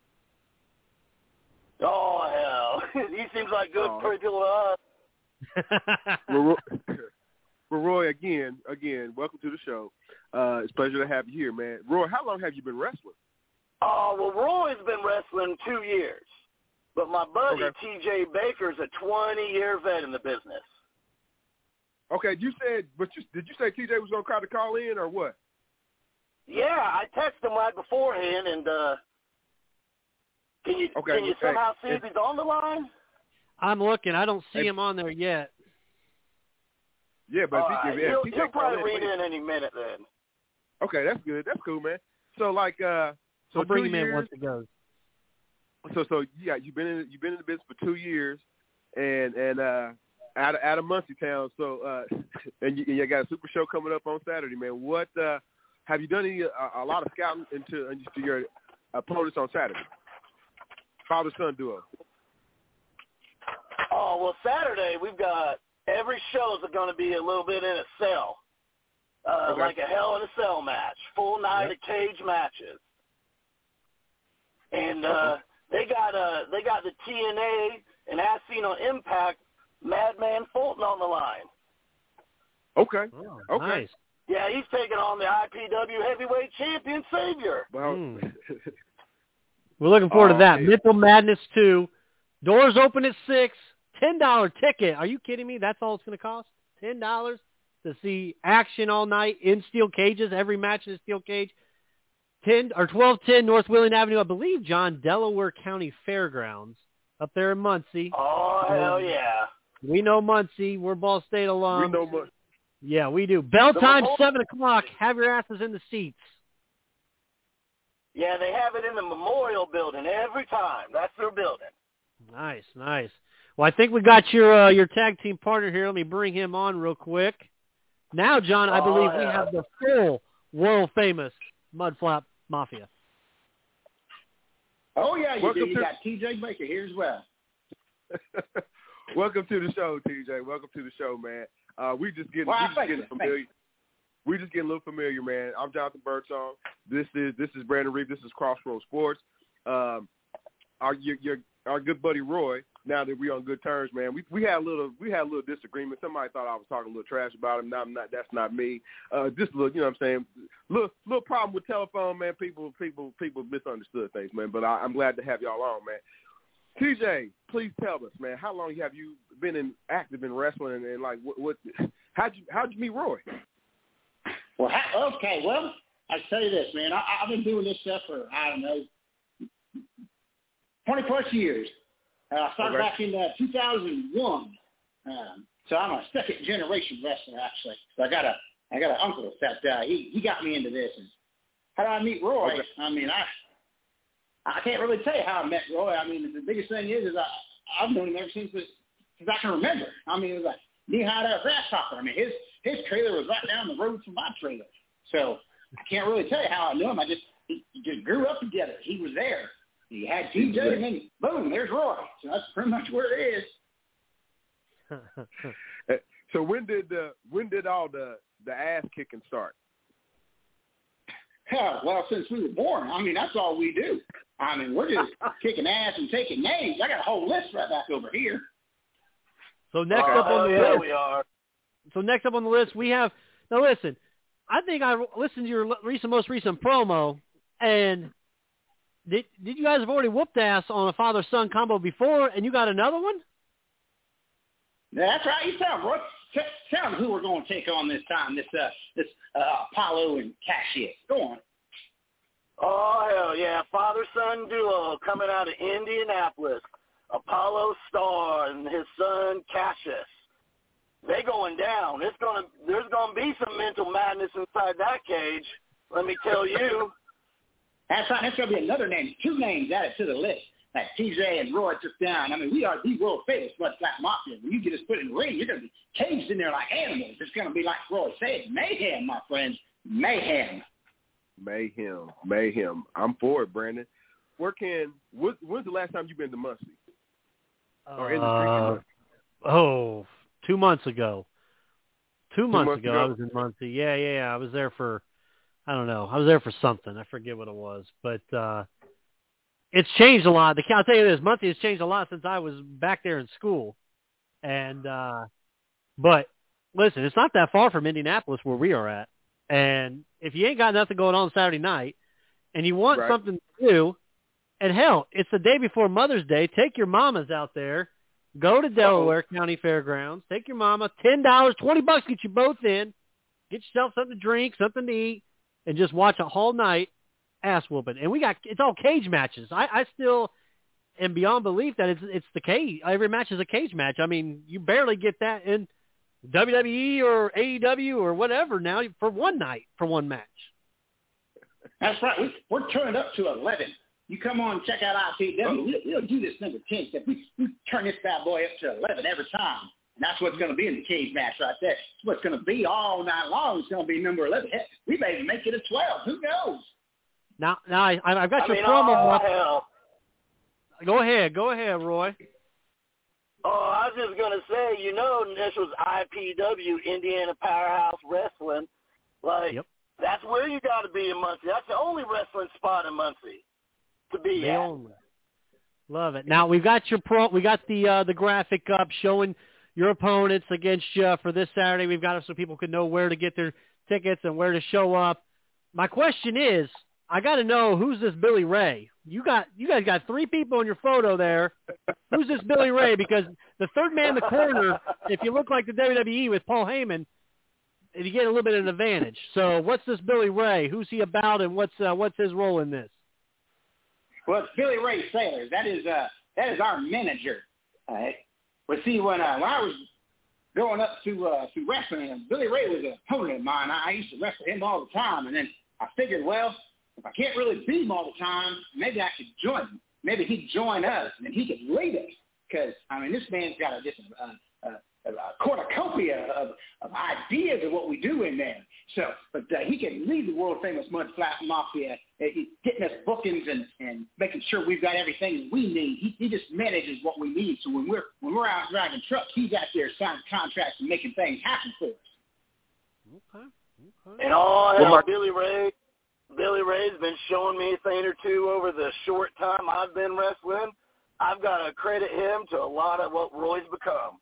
Oh, hell. He seems like good Oh. people to us. well, well, Roy, again, again, welcome to the show. Uh, it's a pleasure to have you here, man. Roy, how long have you been wrestling? Oh, well, Roy's been wrestling two years. But my buddy, Okay. T J Baker's a twenty-year vet in the business. Okay, you said, but you, did you say T J was going to try to call in or what? Yeah, I texted him right beforehand, and uh, can you Okay, can you hey, somehow see if- if he's on the line? I'm looking. I don't see Hey. him on there yet. Yeah, but All if, right, he, if, he'll, if T J he'll call probably in, read please. in any minute then. Okay, that's good. That's cool, man. So, like, uh, so I'll bring two him in years, once it goes. So, so yeah, you've been in you've been in the business for two years, and and uh, out of out of Muncie Town. So, uh, and you, and you got a super show coming up on Saturday, man. What uh, have you done? Any a, a lot of scouting into, into your opponents on Saturday? Father son duo. Oh, well, Saturday we've got every show's going to be a little bit in a cell, uh, Okay. like a Hell in a Cell match, full night Yep. of cage matches, and uh, they got uh, they got the T N A and As Seen on Impact, Madman Fulton on the line. Okay. Oh, Okay. nice. Yeah, he's taking on the I P W Heavyweight Champion Savior. Well, Mm. We're looking forward Oh, to that. yeah. Mental Madness two. Doors open at six. ten dollar ticket. Are you kidding me? That's all it's going to cost? ten dollars to see action all night in steel cages, every match in a steel cage. ten or twelve ten North Wheeling Avenue, I believe, John, Delaware County Fairgrounds up there in Muncie. Oh, hell yeah. We know Muncie. We're Ball State alums. we know much. Yeah, we do. Bell The time, Memorial- seven o'clock. Have your asses in the seats. Yeah, they have it in the Memorial Building every time. That's their building. Nice, nice. Well, I think we got your uh, your tag team partner here. Let me bring him on real quick. Now, John, I Oh, believe we yeah. have the full world-famous Mudflap Mafia. Oh, yeah, you Welcome do. You to- got T J Baker here as well. Welcome to the show, T J. Welcome to the show, man. Uh, we just getting Well, we just thank getting you. Thank familiar. We just getting a little familiar, man. I'm Jonathan Birdsong. This is this is Brandon Reeve. This is Crossroads Sports. Um, our your, your our good buddy Roy. Now that we're on good terms, man, we we had a little we had a little disagreement. Somebody thought I was talking a little trash about him. No, I'm not. That's not me. Uh, just a little, you know what I'm saying? Little little problem with telephone, man. People people people misunderstood things, man. But I, I'm glad to have y'all on, man. T J, please tell us, man, how long have you been in active in wrestling, and, and like what, what how'd you how'd you meet Roy? Well, ha- okay, well, I tell you this, man. I, I've been doing this stuff for, I don't know, twenty-plus years. Uh, I started Okay. back in uh, two thousand one. Um, so I'm a second-generation wrestler, actually. So I got a I got an uncle that uh, he, he got me into this. And how did I meet Roy? Okay. I mean, I I can't really tell you how I met Roy. I mean, the biggest thing is, is I, I've known him ever since, since I can remember. I mean, it was like knee-high to a grasshopper. I mean, his his trailer was right down the road from my trailer. So I can't really tell you how I knew him. I just he, he just grew up together. He was there. He had T J, and then boom, there's Roy. So that's pretty much where it is. So when did the when did all the the ass kicking start? Hell, well, since we were born, I mean, that's all we do. I mean, we're just kicking ass and taking names. I got a whole list right back over here. So next oh, up on the yeah, list, we are. so next up on the list, we have. Now listen, I think I listened to your recent, most recent promo, and did did you guys have already whooped ass on a father-son combo before, and you got another one? That's right. You tell them, Roy. T- tell them who we're going to take on this time. This uh, this uh, Apollo and Cassius. Go on. Oh, hell yeah. Father-son duo coming out of Indianapolis. Apollo Star and his son Cassius. they going down. It's gonna there's gonna be some mental madness inside that cage. Let me tell you. That's right. That's gonna be another name. Two names added to the list that T J and Roy took down. I mean, we are the world famous Mud Flat Mafia. When you get us put in the ring, you're gonna be caged in there like animals. It's gonna be like Roy said, mayhem, my friends, mayhem. Mayhem, mayhem. I'm for it, Brandon. Where can? What, when's the last time you've been to Muncie? Or in the street? Uh, oh, two months ago. Two, two months, months ago, ago, I was in Muncie. Yeah, yeah, yeah. I was there for, I don't know. I was there for something. I forget what it was. But uh, it's changed a lot. I'll tell you this, Muncie has changed a lot since I was back there in school. And, uh, but, listen, it's not that far from Indianapolis where we are at. And if you ain't got nothing going on Saturday night and you want right. something to do, and hell, it's the day before Mother's Day. Take your mamas out there. Go to Delaware Uh-oh. County Fairgrounds. Take your mama. ten dollars, twenty bucks, get you both in. Get yourself something to drink, something to eat, and just watch a whole night ass whooping. And we got, it's all cage matches. I, I still am beyond belief that it's it's the cage. Every match is a cage match. I mean, you barely get that in W W E or A E W or whatever now for one night, for one match. That's right. We, we're turned up to eleven. You come on and check out I P W. We'll, we'll do this number ten. We, we turn this bad boy up to eleven every time. And that's what's going to be in the cage match right there. It's what's going to be all night long. It's going to be number eleven. Heck, we may even make it a twelve. Who knows? Now, now I, I've got I your mean, promo. Oh, hell. Go ahead. Go ahead, Roy. Oh, I was just going to say, you know, this was I P W, Indiana Powerhouse Wrestling. Like, yep. That's where you got to be in Muncie. That's the only wrestling spot in Muncie to be the at. Only. Love it. Now we've got your pro. We got the uh, the graphic up showing your opponents against you for this Saturday. We've got it so people can know where to get their tickets and where to show up. My question is, I got to know, who's this Billy Ray? You got you guys got three people in your photo there. Who's this Billy Ray? Because the third man in the corner, if you look like the W W E with Paul Heyman, you get a little bit of an advantage. So what's this Billy Ray? Who's he about, and what's uh, what's his role in this? Well, it's Billy Ray Sailors. That is uh, that is our manager. All right. Well, see, when uh, when I was growing up to uh, to wrestling, Billy Ray was an opponent of mine. I, I used to wrestle him all the time, and then I figured, well, if I can't really beat him all the time, maybe I should join him. Maybe he'd join us, and he could lead us. Because, I mean, this man's got a, just a, a, a, a cornucopia of, of ideas of what we do in there. So, but uh, he can lead the world-famous Mud Flat Mafia, uh, getting us bookings and, and making sure we've got everything we need. He, he just manages what we need. So when we're when we're out driving trucks, he's out there signing contracts and making things happen for us. Okay. Okay. And all hell, well, Billy Ray. Billy Ray's been showing me a thing or two over the short time I've been wrestling. I've got to credit him to a lot of what Roy's become.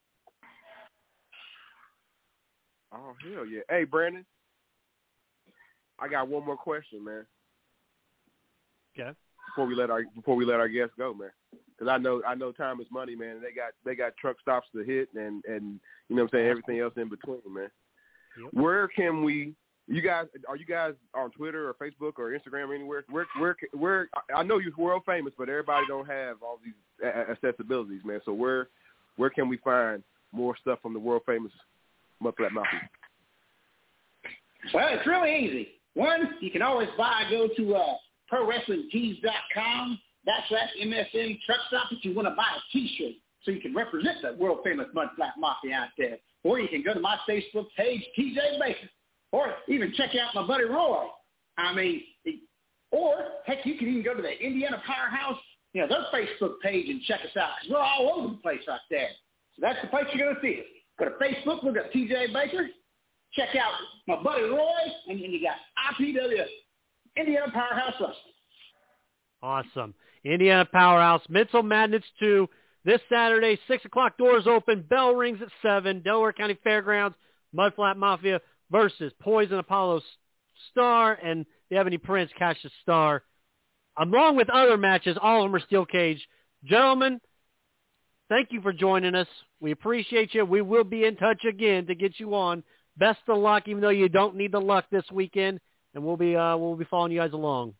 Oh, hell yeah. Hey, Brandon, I got one more question, man. Okay. Before we let our before we let our guests go, man, because I know I know time is money, man. And they got they got truck stops to hit, and and you know what I'm saying, everything else in between, man. Yep. Where can we? You guys, are you guys on Twitter or Facebook or Instagram or anywhere? Where, where, where? I know you're world famous, but everybody don't have all these accessibilities, man. So where, where can we find more stuff from the world famous Mud Flat Mafia? Well, it's really easy. One, you can always buy. Go to uh, pro wrestling tees dot com backslash M S N truck stop if you want to buy a T-shirt so you can represent the world famous Mud Flat Mafia out there. Or you can go to my Facebook page, T J Baker. Or even check out my buddy Roy. I mean, or, heck, you can even go to the Indiana Powerhouse, you know, their Facebook page and check us out. Because we're all over the place right there. So that's the place you're going to see us. Go to Facebook, look at T J Baker. Check out my buddy Roy. And then you got I P W, Indiana Powerhouse Wrestling. Awesome. Indiana Powerhouse, Mental Madness two, this Saturday, six o'clock, doors open, bell rings at seven, Delaware County Fairgrounds, Mud Flat Mafia versus Poison Apollo Star and the Ebony Prince Cassius Star. Along with other matches, all of them are steel cage. Gentlemen, thank you for joining us. We appreciate you. We will be in touch again to get you on. Best of luck, even though you don't need the luck this weekend, and we'll be uh, we'll be following you guys along.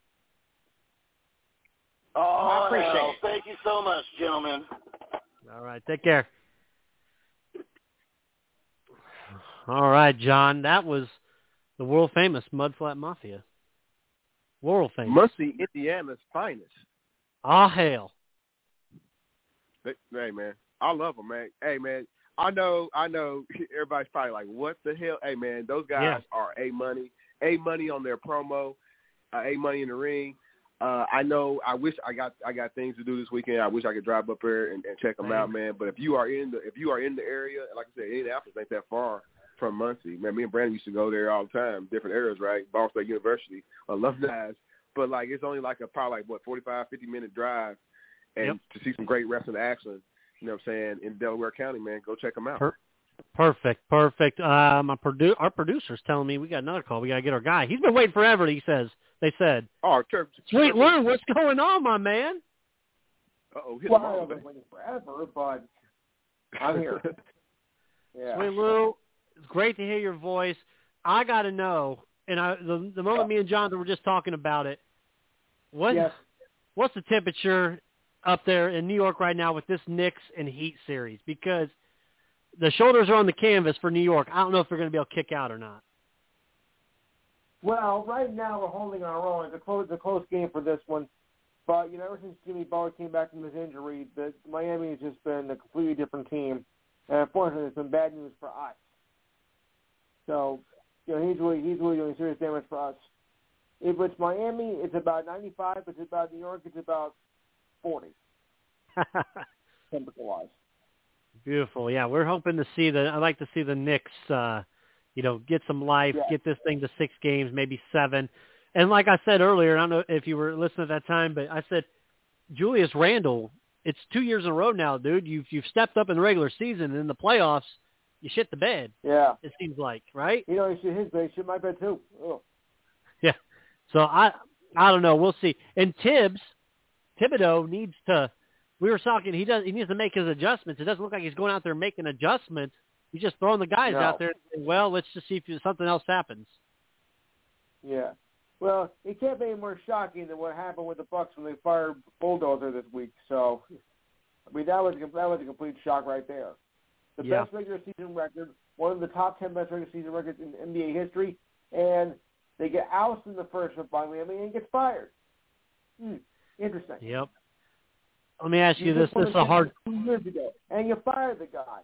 Oh, I appreciate it. Thank you so much, gentlemen. All right, take care. All right, John. That was the world-famous Mudflat Mafia. World-famous. Muncie, Indiana's finest. All hail. Hey, man. I love them, man. Hey, man. I know, I know everybody's probably like, what the hell? Hey, man, those guys Yeah. are A-Money. A-Money on their promo. Uh, A-Money in the ring. Uh, I know. I wish I got I got things to do this weekend. I wish I could drive up there and, and check them Man. out, man. But if you are in the if you are in the area, like I said, Indianapolis ain't that far from Muncie. Man, me and Brandon used to go there all the time, different areas, right? Ball State University, alumni. But like it's only like a probably like what forty-five, fifty minute drive, and Yep. to see some great wrestling action. You know what I'm saying, in Delaware County, man, go check them out. Per- perfect, perfect. Uh, my produ- our producer's telling me we got another call. We got to get our guy. He's been waiting forever, he says. They said. Oh, Trevor. Sweet Lou, what's going on, my man? Uh-oh, hit Well, him I all, haven't man. been waiting forever, but I'm here. Yeah. Sweet Lou, it's great to hear your voice. I got to know, and I, the, the moment me and Jonathan were just talking about it, what, Yes. what's the temperature up there in New York right now with this Knicks and Heat series? Because the shoulders are on the canvas for New York. I don't know if they're going to be able to kick out or not. Well, right now we're holding our own. It's a close, it's a close game for this one. But, you know, ever since Jimmy Butler came back from his injury, the, Miami has just been a completely different team. And unfortunately, it's been bad news for us. So, you know, he's really, he's really doing serious damage for us. If it's Miami, it's about ninety-five. If it's about New York, it's about forty, temperature-wise. Beautiful. Yeah, we're hoping to see the. I'd like to see the Knicks, uh, you know, get some life, Yeah. get this thing to six games, maybe seven. And like I said earlier, I don't know if you were listening at that time, but I said Julius Randle. It's two years in a row now, dude. You've you've stepped up in the regular season, and in the playoffs, you shit the bed. Yeah. It seems like, right? You know, he should his bed, he should my bed too. Ugh. Yeah. So I I don't know. We'll see. And Tibbs, Thibodeau needs to. We were talking. He does. He needs to make his adjustments. It doesn't look like he's going out there making adjustments. He's just throwing the guys No. out there. And, well, let's just see if something else happens. Yeah. Well, it can't be any more shocking than what happened with the Bucks when they fired Bulldozer this week. So, I mean, that was a, that was a complete shock right there. The Yeah. best regular season record, one of the top ten best regular season records in N B A history, and they get ousted in the first one by Miami and gets fired. Hmm. Interesting. Yep. Let me ask you, You this. just won This is the a hard. championship two years ago, and you fired the guy.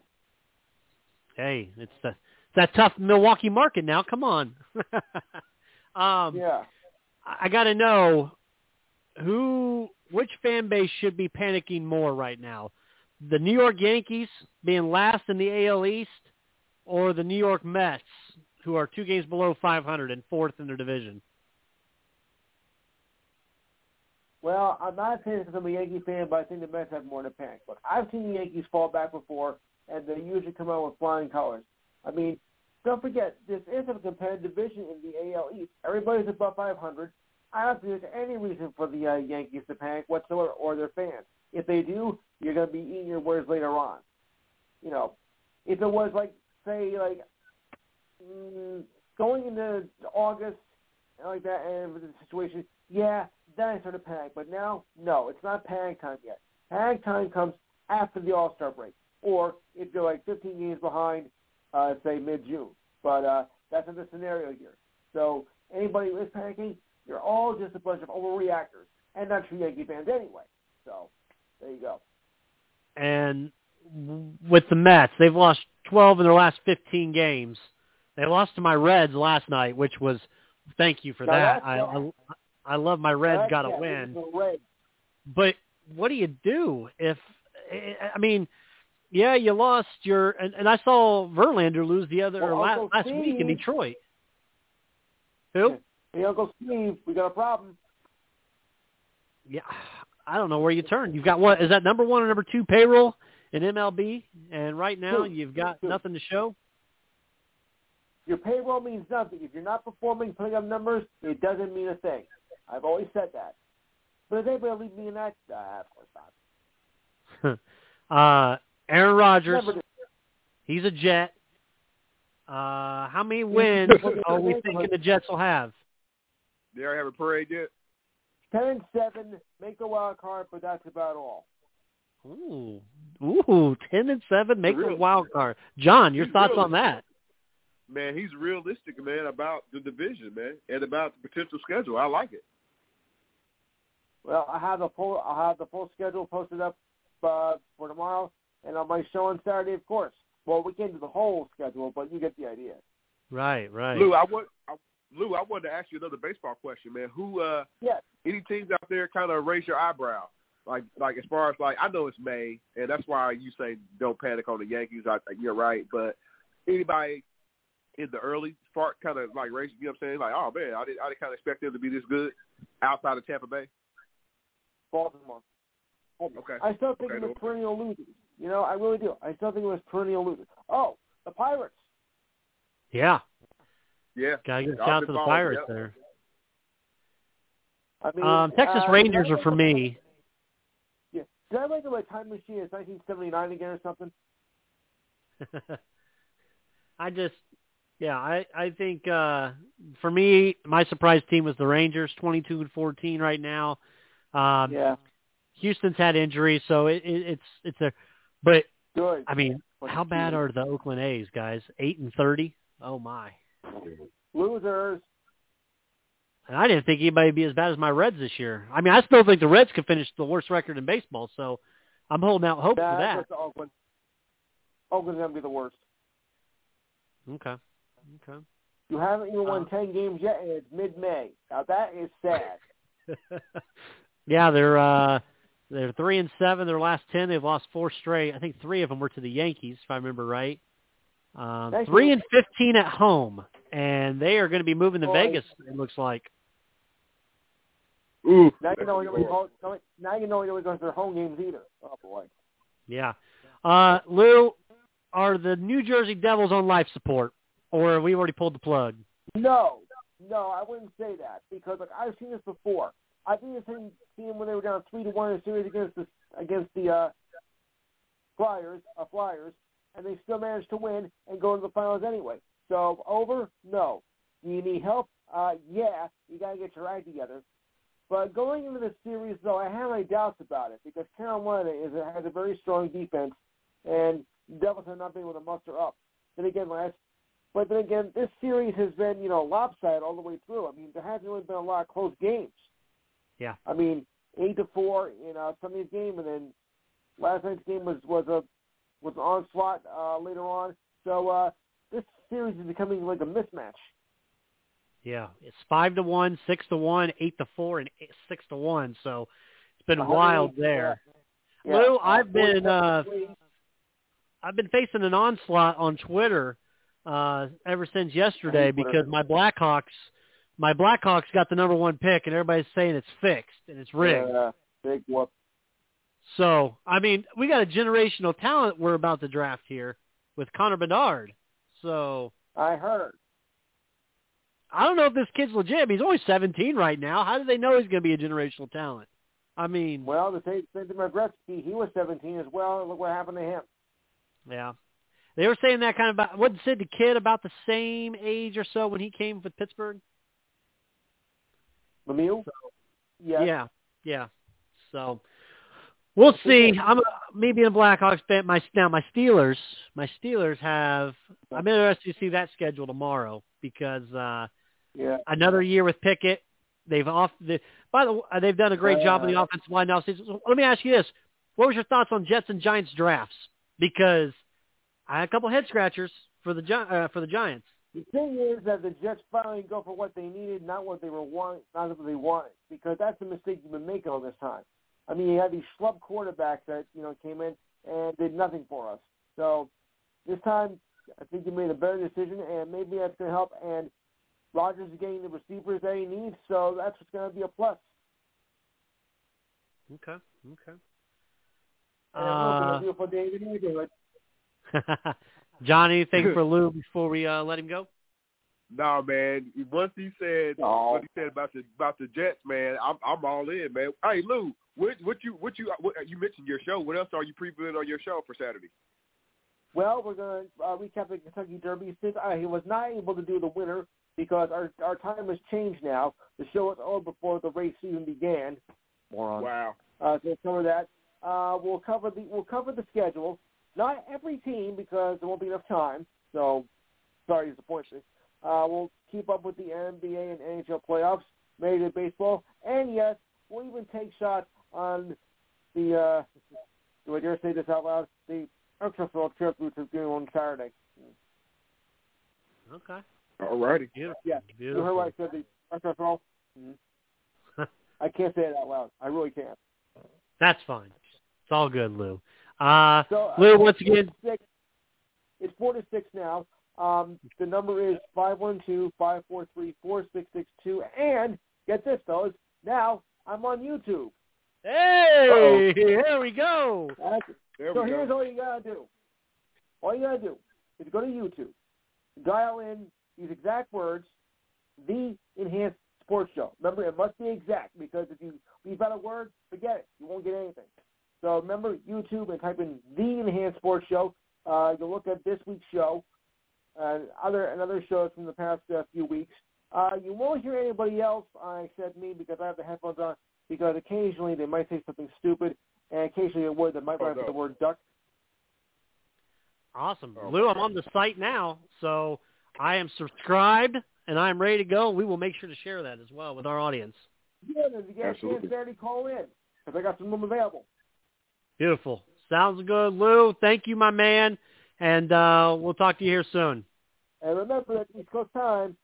Hey, it's the it's that tough Milwaukee market now. Come on. um, Yeah. I, I got to know who, which fan base should be panicking more right now? The New York Yankees being last in the A L East, or the New York Mets, who are two games below five hundred and fourth in their division? Well, I'm not saying this because I'm a Yankee fan, but I think the Mets have more to panic. Look, I've seen the Yankees fall back before, and they usually come out with flying colors. I mean, don't forget, this is a competitive division in the A L East. Everybody's above five hundred. I don't think there's any reason for the uh, Yankees to panic whatsoever, or their fans. If they do, you're going to be eating your words later on. You know, if it was like, say, like mm, going into August and like that, and with the situation, yeah, then I sort of panic. But now, no, it's not panic time yet. Panic time comes after the All-Star break, or if you're like fifteen games behind, uh, say mid-June. But uh, that's not the scenario here. So anybody who is panicking, you're all just a bunch of overreactors, and not true Yankee fans anyway. So there you go. And with the Mets, they've lost twelve in their last fifteen games. They lost to my Reds last night, which was thank you for Now that. that's I, bad. I I love my Reds That's got a bad. win. This is the Reds. But what do you do if I mean, yeah, you lost your and, and I saw Verlander lose the other Well, last, Uncle last week in Steve- Detroit. Who? Hey, Uncle Steve, we got a problem. Yeah, I don't know where you turn. You've got what is that number one or number two payroll in M L B, and right now Two. you've got Two. nothing to show. Your payroll means nothing. If you're not performing, putting up numbers, it doesn't mean a thing. I've always said that. But is anybody leave me in that? Uh, of course not. uh, Aaron Rodgers, Never did. he's a Jet. Uh, how many wins are we thinking the Jets will have? They already have a parade yet? Ten and seven, make the wild card, but that's about all. Ooh, ooh, ten and seven, make Really? the wild card. John, your thoughts Really? on that? man, he's realistic, man, about the division, man, and about the potential schedule. I like it. Well, I have the full I'll have the full schedule posted up uh, for tomorrow, and on my show on Saturday, of course. Well, we can't do the whole schedule, but you get the idea. Right, right. Lou, I want I, Lou, I wanted to ask you another baseball question, man. Who, uh, yes. any teams out there kind of raise your eyebrow? Like, like as far as like, I know it's May, and that's why you say don't panic on the Yankees. I, you're right, but anybody in the early part kind of like raise, you know what I'm saying? Like, oh man, I didn't, I didn't kind of expect them to be this good outside of Tampa Bay. Baltimore. Okay. I still think okay, it was no. perennial losers. You know, I really do. I still think it was perennial losers. Oh, the Pirates. Yeah. Yeah. Gotta give a Y'all shout been to the balling, Pirates yep. there. I mean, Um, Texas uh, Rangers I are for like, me. Yeah. Did I like the like time machine? It's nineteen seventy-nine again or something? I just, yeah, I, I think uh, for me, my surprise team was the Rangers, twenty-two and fourteen right now. Um, Yeah. Houston's had injuries, so it, it, it's it's a, but Good. I mean, how bad are the Oakland A's, guys? Eight and thirty. Oh my. Losers. And I didn't think anybody would be as bad as my Reds this year. I mean, I still think the Reds could finish the worst record in baseball, so I'm holding out hope Nah, for that. that's Oakland. Oakland's gonna be the worst. Okay. Okay. You haven't even won Uh, ten games yet, and it's mid-May. Now that is sad. Yeah, they're uh, they're three and seven. Their last ten, they've lost four straight. I think three of them were to the Yankees, if I remember right. Um, Thank three you. and fifteen at home, and they are going to be moving to Boy. Vegas. It looks like. Ooh, Now you that's know horrible. nobody goes. Now you know nobody goes to their home games either. Oh boy. Yeah, uh, Lou, are the New Jersey Devils on life support, or have we already pulled the plug? No, no, I wouldn't say that because like I've seen this before. I've seen this same team when they were down three to one in a series against the against the uh, Flyers, uh, Flyers, and they still managed to win and go to the finals anyway. So over, no. Do you need help? Uh, yeah, you got to get your act together. But going into this series, though, I have my doubts about it because Carolina is has a very strong defense, and Devils have not been able to muster up. Then again, last, but then again, this series has been you know lopsided all the way through. I mean, there hasn't really been a lot of close games. Yeah. I mean, eight to four in uh, Sunday's game, and then last night's game was was a was an onslaught uh, later on. So uh, this series is becoming like a mismatch. Yeah, it's five to one, six to one, eight to four, and eight, six to one. So it's been one wild hundred there. Yeah. Lou, Uh, I've been uh, forty-seven I've been facing an onslaught on Twitter uh, ever since yesterday because my Blackhawks my Blackhawks got the number one pick, and everybody's saying it's fixed and it's rigged. Yeah, big whoop. So I mean, we got a generational talent we're about to draft here with Connor Bedard. So I heard. I don't know if this kid's legit. He's only seventeen right now. How do they know he's going to be a generational talent? I mean, Well, the same thing to Gretzky. He was seventeen as well. And look what happened to him. yeah. They were saying that kind of about, wasn't Sid the Kid about the same age or so when he came with Pittsburgh? Lemieux? So, Yes. Yeah, yeah. So we'll see. I'm a, me being a Blackhawks fan. My now my Steelers, my Steelers have. I'm interested to see that schedule tomorrow because uh, Yeah. another year with Pickett. They've off. The, by the way, they've done a great job on the offensive line now. So let me ask you this: what was your thoughts on Jets and Giants drafts? Because I had a couple head scratchers for the Gi- uh, for the Giants. The thing is that the Jets finally go for what they needed, not what they were want, not what they wanted, because that's the mistake you've been making all this time. I mean, you had these schlub quarterbacks that you know came in and did nothing for us. So this time, I think you made a better decision, and maybe that's going to help. And Rodgers is getting the receivers that he needs, so that's what's going to be a plus. Okay. Okay. And uh, look, Uh, a beautiful day to do it. John, anything for Lou before we uh, let him go? No, man. Once he said No. what he said about the about the Jets, man, I'm I'm all in, man. Hey, Lou, what what you what you what, you mentioned your show? What else are you previewing on your show for Saturday? Well, we're going to uh, recap the Kentucky Derby. Since I was not able to do the winner because our our time has changed now. The show was over before the race even began. Moron. Wow. Uh, so we'll cover that. Uh, we'll cover the we'll cover the schedule. Not every team because there won't be enough time. So sorry, disappoints me. Uh, we'll keep up with the N B A and N H L playoffs, Major League Baseball, and yes, we'll even take shots on the, uh, do I dare say this out loud, the X F L trip which is going on Saturday. Okay. All righty. Beautiful. Yeah. Beautiful. You heard what I said, the X F L? Mm-hmm. I can't say it out loud. I really can't. That's fine. It's all good, Lou. Uh, so, Lou, uh, once again. Six, it's four to six now. Um, the number is five one two, five four three, four six six two. And get this, fellas. Now I'm on YouTube. Hey, Uh-oh. here we go. That's, There so we go. here's all you got to do. All you got to do is go to YouTube, dial in these exact words, The Enhanced Sports Show. Remember, it must be exact because if you leave out a word, forget it. You won't get anything. So remember, YouTube and type in The Enhanced Sports Show. Uh, you'll look at this week's show and other and other shows from the past uh, few weeks. Uh, you won't hear anybody else uh, except me because I have the headphones on, because occasionally they might say something stupid, and occasionally a word that might Oh, rhyme with no. the word duck. Awesome. Oh, Lou, I'm my on the site now, so I am subscribed, and I am ready to go. We will make sure to share that as well with our audience. Yeah, if you get a chance, Absolutely. Saturday, call in because I got some room available. Beautiful. Sounds good, Lou. Thank you, my man, and uh, we'll talk to you here soon. And remember that East Coast time.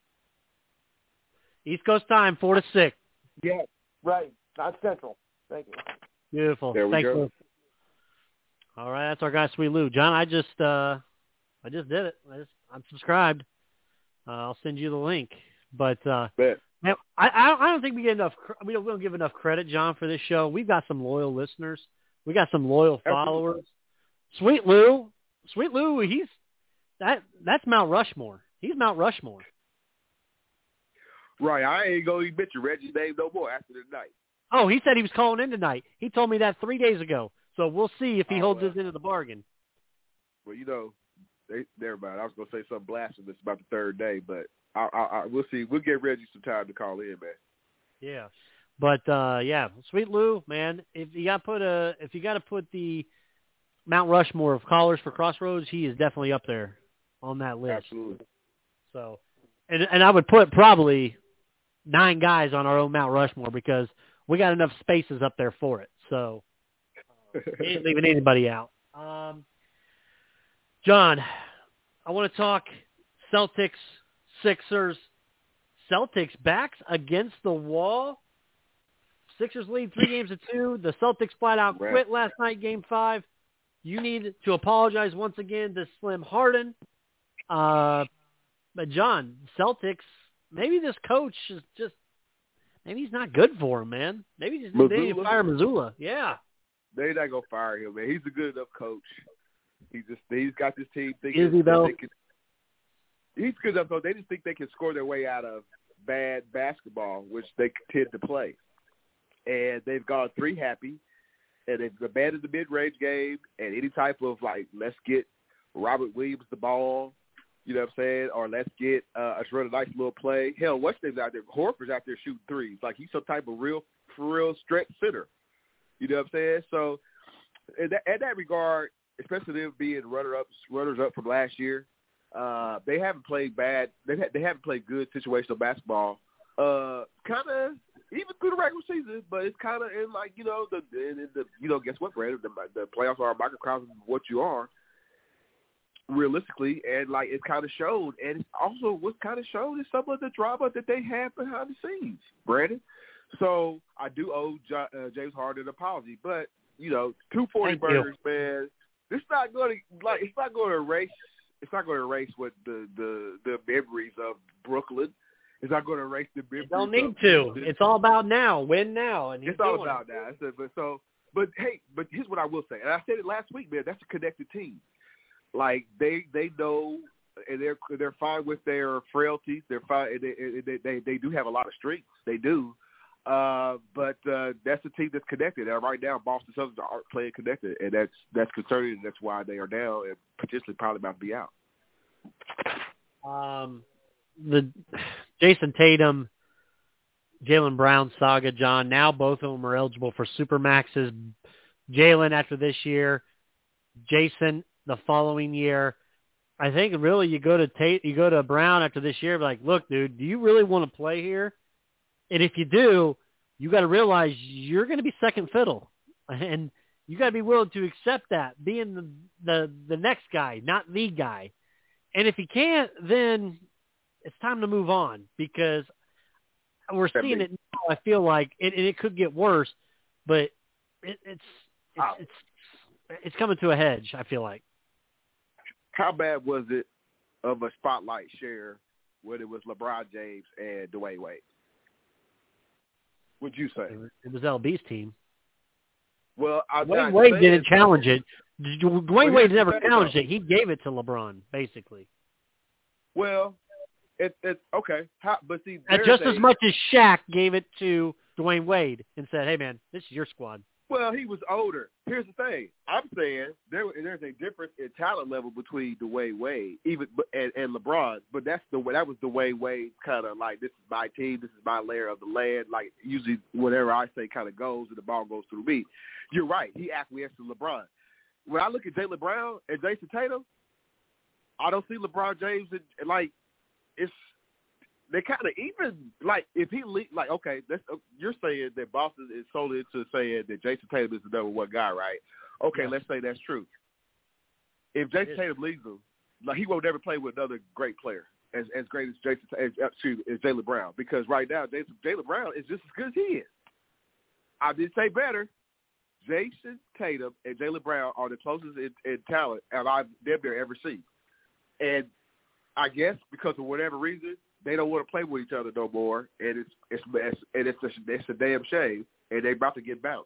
East Coast time, four to six. Yeah. Right. Not Central. Thank you. Beautiful. There we Thanks, go. Lou. All right, that's our guy, Sweet Lou. John, I just uh, I just did it. I just, I'm subscribed. Uh, I'll send you the link. But uh, Bet. man, I, I I don't think we get enough. cr- We don't, we don't give enough credit, John, for this show. We've got some loyal listeners. We got some loyal followers. Sweet Lou, Sweet Lou, he's that. That's Mount Rushmore. He's Mount Rushmore. Right. I ain't going to mention Reggie's name no more after the night. Oh, he said he was calling in tonight. He told me that three days ago. So we'll see if he Oh, holds well. his end of the bargain. Well, you know, they, never mind. I was going to say something blasphemous about the third day, but I, I, I, we'll see. We'll get Reggie some time to call in, man. Yeah, but uh, yeah, Sweet Lou, man. If you got to put a, if you got to put the Mount Rushmore of callers for Crossroads, he is definitely up there on that list. Absolutely. So, and and I would put probably nine guys on our own Mount Rushmore because we got enough spaces up there for it. So, he ain't leaving anybody out. Um, John, I want to talk Celtics, Sixers. Celtics backs against the wall. Sixers lead three games to two. The Celtics flat out Right. quit last night, game five. You need to apologize once again to Slim Harden. Uh, but, John, Celtics, maybe this coach is just, maybe he's not good for him, man. Maybe just they need to Mazzulla? fire Missoula. Yeah. They're not going to fire him, man. He's a good enough coach. He just he's got this team thinking Is he, though? they can, he's good enough, though. They just think they can score their way out of bad basketball, which they tend to play. And they've gone three happy, and they've abandoned the mid-range game and any type of, like, let's get Robert Williams the ball, you know what I'm saying, or let's get uh, let's run a nice little play. Hell, what's name's out there? Horford's out there shooting threes. Like, he's some type of real, for real stretch center. You know what I'm saying? So, in that, in that regard, especially them being runner-ups, runners-up from last year, uh, they haven't played bad. They ha- they haven't played good situational basketball. Uh, kind of even through the regular season, but it's kind of in like you know the, in, in the you know guess what, Brandon? The, the playoffs are a microcosm of what you are realistically, and like it's kind of showed, and it's also what's kind of showed is some of the drama that they have behind the scenes, Brandon. So I do owe jo- uh, James Harden an apology, but you know, two forty Thank you. burgers, man. It's not going to like it's not going to erase. It's not going to erase what the, the, the memories of Brooklyn. It's not going to erase the memories. You don't need of to. Houston. It's all about now. Win now. And he's It's all doing about it. that. I said, but so, but hey, but here's what I will say, and I said it last week, man. That's a connected team. Like they, they know, and they're they're fine with their frailties. They're fine. They they they, they do have a lot of strengths. They do, uh, but uh, that's a team that's connected. And right now, Boston Celtics aren't playing connected, and that's that's concerning. And that's why they are down and potentially probably about to be out. Um, the Jason Tatum, Jaylen Brown saga, John. Now both of them are eligible for Supermaxes. Jaylen after this year, Jason the following year. I think really you go to Tate, you go to Brown after this year, like, look, dude, do you really want to play here? And if you do, you got to realize you're going to be second fiddle, and you got to be willing to accept that, being the, the the next guy, not the guy. And if you can't, then it's time to move on, because we're seeing it now. I feel like it, and it could get worse, but it, it's it's, it's it's coming to a hedge. I feel like. How bad was it of a spotlight share when it was LeBron James and Dwayne Wade? Would you say it was L B's team? Well, I, Dwayne Wade didn't challenge it. Dwayne well, Wade never challenged it. He gave it to LeBron, basically. Well, it's it, okay, How, but see, and just a, as much as Shaq gave it to Dwayne Wade and said, "Hey, man, this is your squad." Well, he was older. Here's the thing: I'm saying there there's a difference in talent level between Dwayne Wade, even and, and LeBron. But that's the that was Dwayne Wade kind of like, this is my team, this is my layer of the land. Like usually, whatever I say kind of goes, and the ball goes through me. You're right. He acquiesced to LeBron. When I look at Jaylen Brown and Jason Tatum, I don't see LeBron James and, like it's. They kind of even, like, if he, le- like, okay, that's, uh, you're saying that Boston is solely into saying that Jason Tatum is the number one guy, right? Okay, yes. Let's say that's true. If Jason Tatum leaves him, like, he won't ever play with another great player as as great as Jason, as, excuse me, as Jaylen Brown, because right now, Jason, Jaylen Brown is just as good as he is. I did say better. Jason Tatum and Jaylen Brown are the closest in, in talent and I've never ever seen. And I guess because of whatever reason, they don't want to play with each other no more, and it's it's, it's and it's a, it's a damn shame, and they're about to get bounced.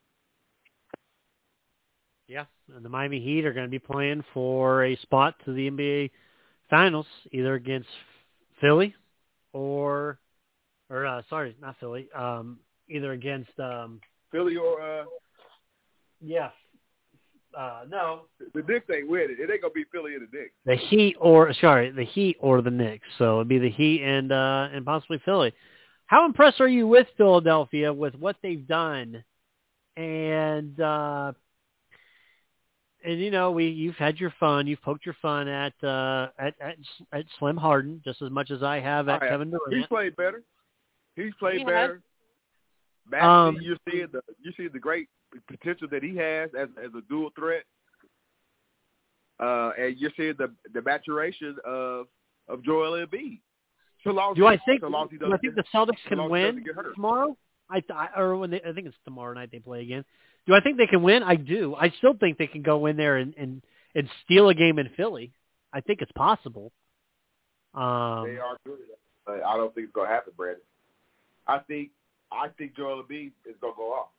Yeah, and the Miami Heat are going to be playing for a spot to the N B A Finals, either against Philly or, or uh, sorry, not Philly, um, either against um, Philly or uh, yeah. Uh, no. The Knicks ain't winning. It ain't going to be Philly and the Knicks. The Heat or, sorry, the Heat or the Knicks. So it'd be the Heat and uh, and possibly Philly. How impressed are you with Philadelphia, with what they've done? And, uh, and you know, we you've had your fun. You've poked your fun at, uh, at, at, at Slim Harden just as much as I have at I Kevin Durant. He's played better. He's played he better. Maxey, um, you're seeing the you see the great potential that he has as as a dual threat, uh, and you're seeing the the maturation of of Joel Embiid. So long do as, I think? So long as he do I think the Celtics so can win tomorrow? I, I or when they, I think it's tomorrow night they play again. Do I think they can win? I do. I still think they can go in there and and, and steal a game in Philly. I think it's possible. Um, they are good. I don't think it's going to happen, Brandon. I think I think Joel Embiid is going to go off.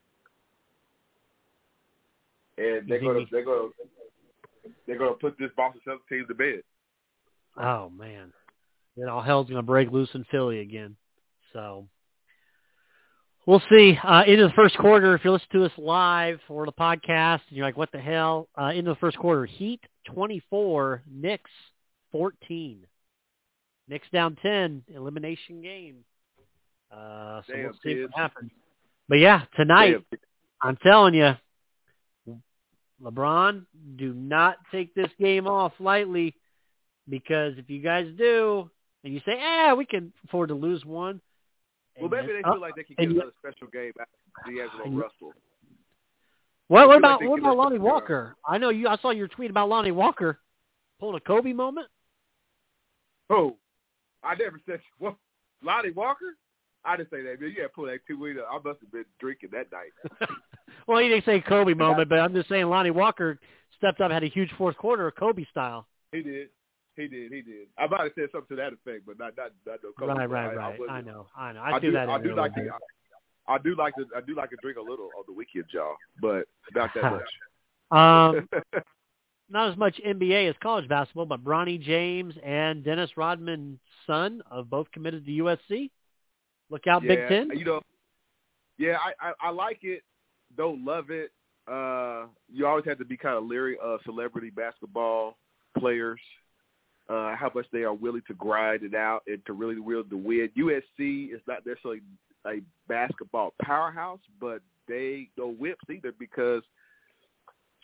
And they're going to they're going to they're going to put this Boston Celtics team to bed. Oh man, then all hell's going to break loose in Philly again. So we'll see. Uh, into the first quarter, if you're listening to us live or the podcast, and you're like, "What the hell?" Uh, into the first quarter, Heat twenty-four, Knicks fourteen. Knicks down ten, elimination game. Uh, so Damn, we'll see kids. what happens. But yeah, tonight, Damn. I'm telling you. LeBron, do not take this game off lightly, because if you guys do, and you say, "Ah, we can afford to lose one," well, maybe they feel like they can get another special game after D'Angelo Russell. What, what about like what about Lonnie Walker? I know you. I saw your tweet about Lonnie Walker pulling a Kobe moment. Oh, I never said what Lonnie Walker. I didn't say that, man. You got to pull that two-weeder. I must have been drinking that night. Well, he didn't say Kobe moment, but I'm just saying Lonnie Walker stepped up, had a huge fourth quarter, Kobe style. He did. He did. He did. I might have said something to that effect, but not not, not no Kobe. Right, right, I, right. I, I know. I know. I, I do, do that. I do like to. I, I do like to. I do like to drink a little on the weekend, y'all, but not that much. um, not as much N B A as college basketball, but Bronny James and Dennis Rodman's son have both committed to U S C. Look out, yeah, Big Ten. You know, yeah, I, I, I like it. Don't love it. Uh, you always have to be kind of leery of celebrity basketball players, uh, how much they are willing to grind it out and to really will to win. U S C is not necessarily a basketball powerhouse, but they don't whips either, because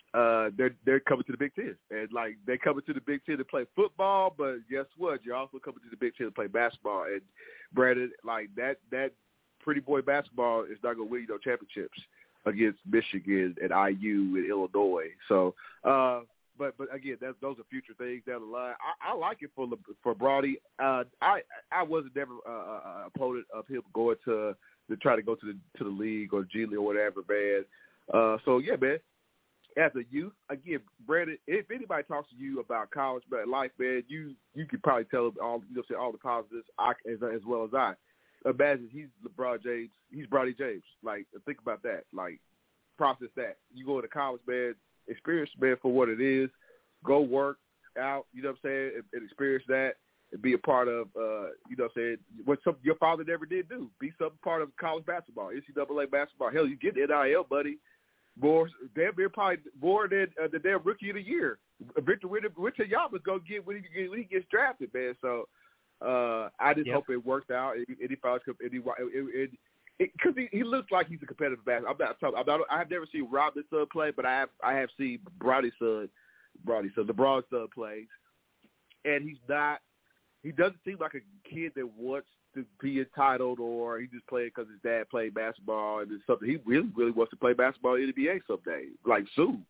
uh, they're they're coming to the Big Ten, and like they coming to the Big Ten to play football. But guess what? You're also coming to the Big Ten to play basketball. And Brandon, like that that pretty boy basketball is not going to win you no championships against Michigan and I U and Illinois. So, uh, but but again, that's, those are future things down the line. I, I like it for for Brodie. Uh, I I wasn't never uh, an opponent of him going to to try to go to the to the league or G League or whatever, man. Uh, so yeah, man. As a youth, again, Brandon, if anybody talks to you about college life, man, you you could probably tell them all you know say all the positives I, as as well as I. Imagine he's LeBron James, he's Brodie James. Like, think about that. Like, process that. You go to college, man, experience, man, for what it is. Go work out, you know what I'm saying, and, and experience that and be a part of, uh, you know what I'm saying, what some, your father never did do. Be some part of college basketball, N C double A basketball. Hell, you get the N I L, buddy. More, damn near probably more than uh, the damn rookie of the year. Victor Wembanyama's gonna get when he when he gets drafted, man. So uh, I just yep. hope it works out. And he finds because he, he looks like he's a competitive basketball. I'm not, I'm not. I have never seen Robin's son play, but I have I have seen Brodie's son, Brodie's son, LeBron's son play, and he's not. He doesn't seem like a kid that wants to be entitled, or he just played because his dad played basketball, and it's something he really, really wants to play basketball in the N B A someday, like soon.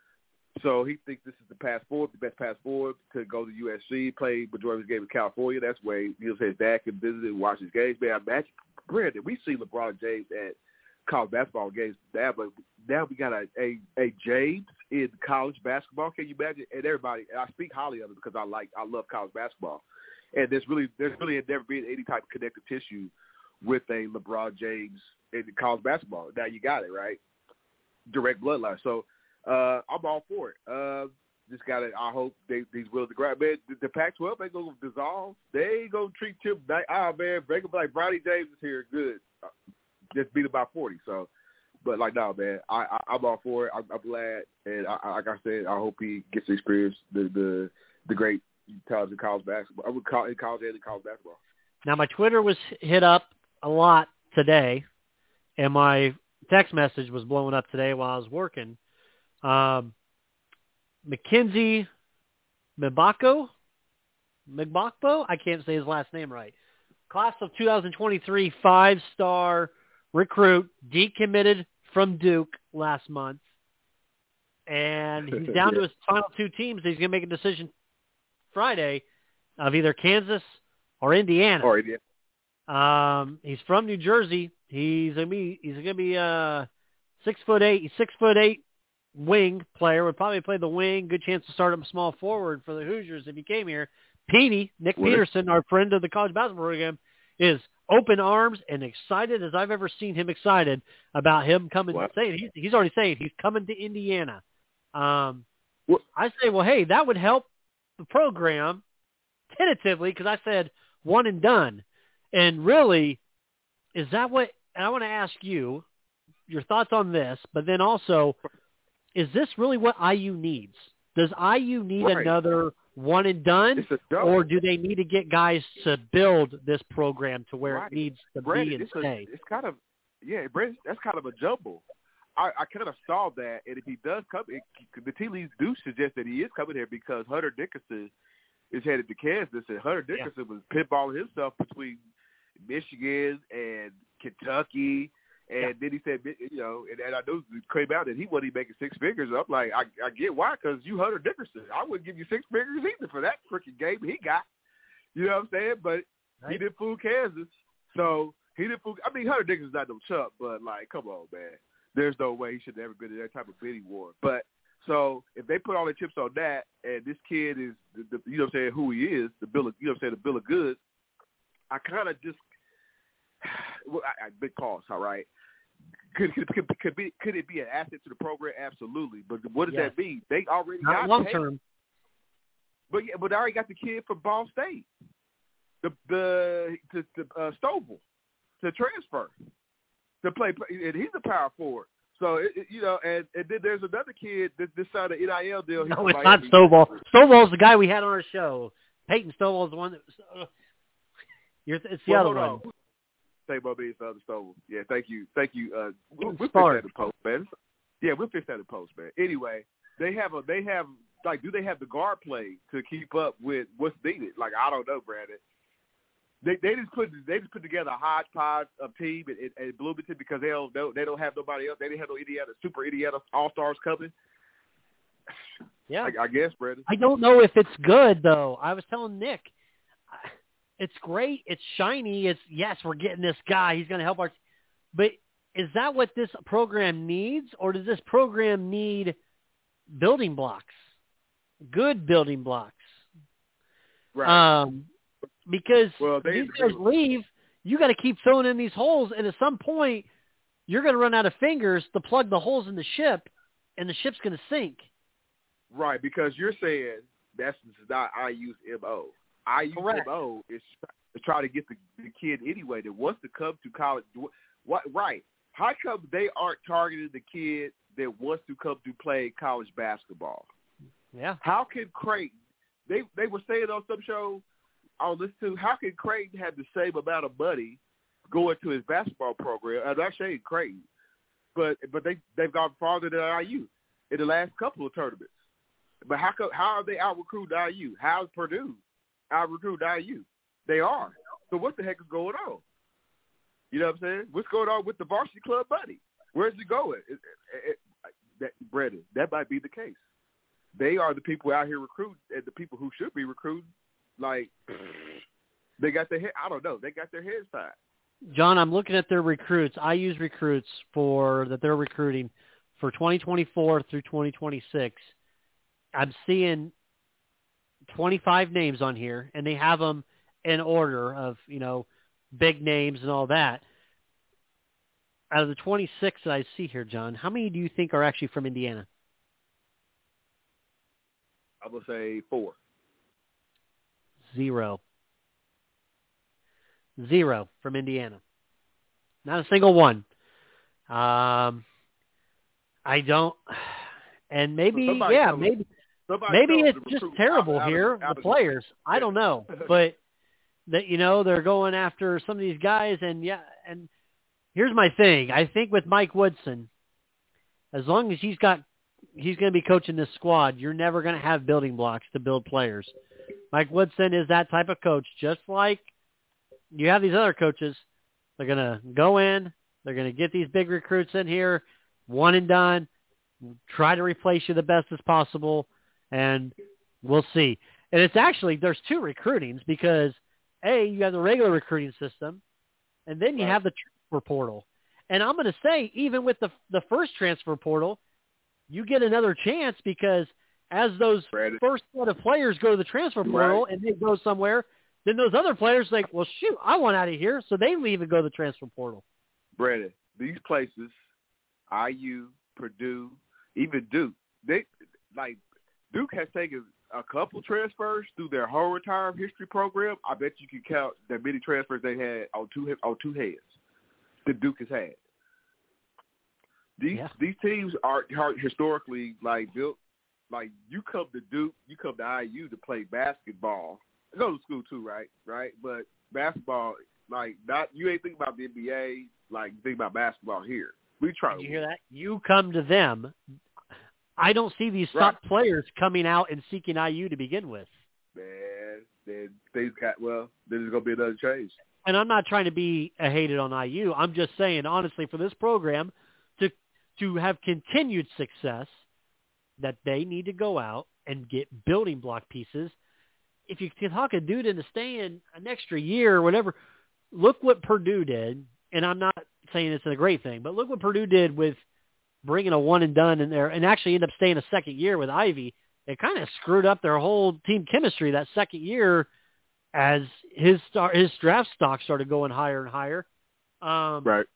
So he thinks this is the path forward, the best path forward to go to U S C, play majority of his game in California. That's where you know his dad can visit and watch his games. Man, imagine, Brandon, we see LeBron James at college basketball games now, but now we got a, a, a James in college basketball. Can you imagine? And everybody, and I speak highly of it because I like, I love college basketball. And there's really, there's really never been any type of connective tissue with a LeBron James in college basketball. Now you got it, right? Direct bloodline. So uh, I'm all for it. Uh, just got to, I hope they, he's willing to grab. Man, the, the Pac twelve ain't going to dissolve. They ain't going to treat him like, ah, man, break him like Brodie James is here. Good. Just beat him by forty. So, but like, no, man, I, I, I'm all for it. I'm, I'm glad. And I, I, like I said, I hope he gets to experience the, the, the great times in college basketball. I would call in college and in college basketball. Now, my Twitter was hit up a lot today, and my text message was blowing up today while I was working. Um, Mackenzie Mbako, Mbakbo, I can't say his last name right. Class of two thousand twenty-three, five-star recruit, decommitted from Duke last month, and he's down yeah. to his final two teams. He's going to make a decision Friday of either Kansas or Indiana. Or Indiana. Um, he's from New Jersey. He's gonna be he's gonna be uh six foot eight. He's six foot eight wing player. Would probably play the wing. Good chance to start him small forward for the Hoosiers if he came here. Petey, Nick what Peterson, our friend of the college basketball program, is open arms and excited as I've ever seen him excited about him coming. What? Saying he's, he's already saying he's coming to Indiana. Um, what? I say, well, hey, that would help the program tentatively because I said one and done. And really, is that what – and I want to ask you your thoughts on this, but then also, is this really what I U needs? Does I U need right. another one and done, or do they need to get guys to build this program to where right. it needs to Brandon, be and it's stay? A, it's kind of – yeah, Brandon, that's kind of a jumble. I, I kind of saw that, and if he does come, it, the tea leaves do suggest that he is coming here because Hunter Dickinson is headed to Kansas, and Hunter Dickinson yeah. was pinballing himself between Michigan and Kentucky, and yeah. then he said, you know, and, and I know it came out that he wasn't even making six figures. I'm like, I, I get why, because you Hunter Dickinson. I wouldn't give you six figures either for that freaking game he got. You know what I'm saying? But right. he didn't fool Kansas, so he didn't fool. I mean, Hunter Dickinson's not no chump, but like, come on, man. There's no way he should have ever been in that type of bidding war. But so if they put all their chips on that, and this kid is, the, the, you know what I'm saying, who he is, the bill of, you know what I'm saying, the bill of goods, I kind of just, well, I, I, big pause, all right. Could could, could could be could it be an asset to the program? Absolutely. But what does yes. that mean? They already Not got long paid. term. But yeah, but they already got the kid from Ball State, the the to, to uh, Stovall to transfer to play, and he's a power forward. So it, it, you know, and, and then there's another kid that this signed an N I L deal. No, it's not Stovall. Stovall's the guy we had on our show. Peyton Stovall's the one that. Uh, you're, it's the well, other hold one. On. Say about being the other Stovall. Yeah, thank you, thank you. Uh, we'll, we'll fix Smart. that in post, man. Yeah, we'll fix that in post, man. Anyway, they have a they have like do they have the guard play to keep up with what's needed? Like I don't know, Brandon. They they just put they just put together a hodgepodge of team at, at, at Bloomington because they don't know, they don't have nobody else. They didn't have no Indiana super Indiana All Stars coming. Yeah, I, I guess, Brandon. I don't know if it's good though. I was telling Nick, it's great, it's shiny, it's yes, we're getting this guy, he's going to help our. But is that what this program needs, or does this program need building blocks, good building blocks? Right. Um, because well, they, these guys leave, you got to keep filling in these holes, and at some point, you're going to run out of fingers to plug the holes in the ship, and the ship's going to sink. Right, because you're saying that's not I U's M O. I U's M O is to try to get the, the kid anyway that wants to come to college. What? Right. How come they aren't targeting the kid that wants to come to play college basketball? Yeah. How can Creighton, they they were saying on some show, I'll listen to, how can Creighton have the same amount of money going to his basketball program? I'm not saying Creighton, but but they, they've gone farther than I U in the last couple of tournaments. But how come, how are they out-recruiting I U? How's Purdue out-recruiting I U? They are. So what the heck is going on? You know what I'm saying? What's going on with the varsity club buddy? Where's it going? It, it, it, that, Brandon, that might be the case. They are the people out here recruiting, and the people who should be recruiting, like, they got their head, I don't know, they got their heads tied. John, I'm looking at their recruits. I use recruits for that they're recruiting for twenty twenty-four through twenty twenty-six. I'm seeing twenty-five names on here, and they have them in order of, you know, big names and all that. Out of the twenty-six that I see here, John, how many do you think are actually from Indiana? I'm going to say four. Zero. Zero from Indiana. Not a single one. Um, I don't, and maybe, so yeah, knows, maybe, maybe it's just terrible out, here, out of, out the players. Yeah. I don't know, but that, you know, they're going after some of these guys, and yeah, and here's my thing. I think with Mike Woodson, as long as he's got, he's going to be coaching this squad, you're never going to have building blocks to build players. Mike Woodson is that type of coach, just like you have these other coaches. They're going to go in, they're going to get these big recruits in here, one and done, try to replace you the best as possible, and we'll see. And it's actually, there's two recruitings because, A, you have the regular recruiting system, and then you right. have the transfer portal. And I'm going to say, even with the the first transfer portal, you get another chance because as those Brandon. first set of players go to the transfer portal right. and they go somewhere, then those other players like, well, shoot, I want out of here, so they leave and go to the transfer portal. Brandon, these places, I U, Purdue, even Duke, they like Duke has taken a couple transfers through their whole entire history program. I bet you can count the many transfers they had on two on two heads that Duke has had. These yeah. these teams are, are historically like built like you come to Duke, you come to I U to play basketball. I go to school too, right? Right, but basketball, like not you ain't thinking about the N B A, like you think about basketball here. We try. Did to you win. hear that? You come to them. I don't see these right. top players coming out and seeking I U to begin with. Man, then things got well. Then there's gonna be another change. And I'm not trying to be a hated on I U. I'm just saying, honestly, for this program to to have continued success, that they need to go out and get building block pieces. If you can talk a dude into staying an extra year or whatever, look what Purdue did. And I'm not saying it's a great thing, but look what Purdue did with bringing a one and done in there and actually end up staying a second year with Ivy. It kind of screwed up their whole team chemistry that second year as his star, his draft stock started going higher and higher. Um, right.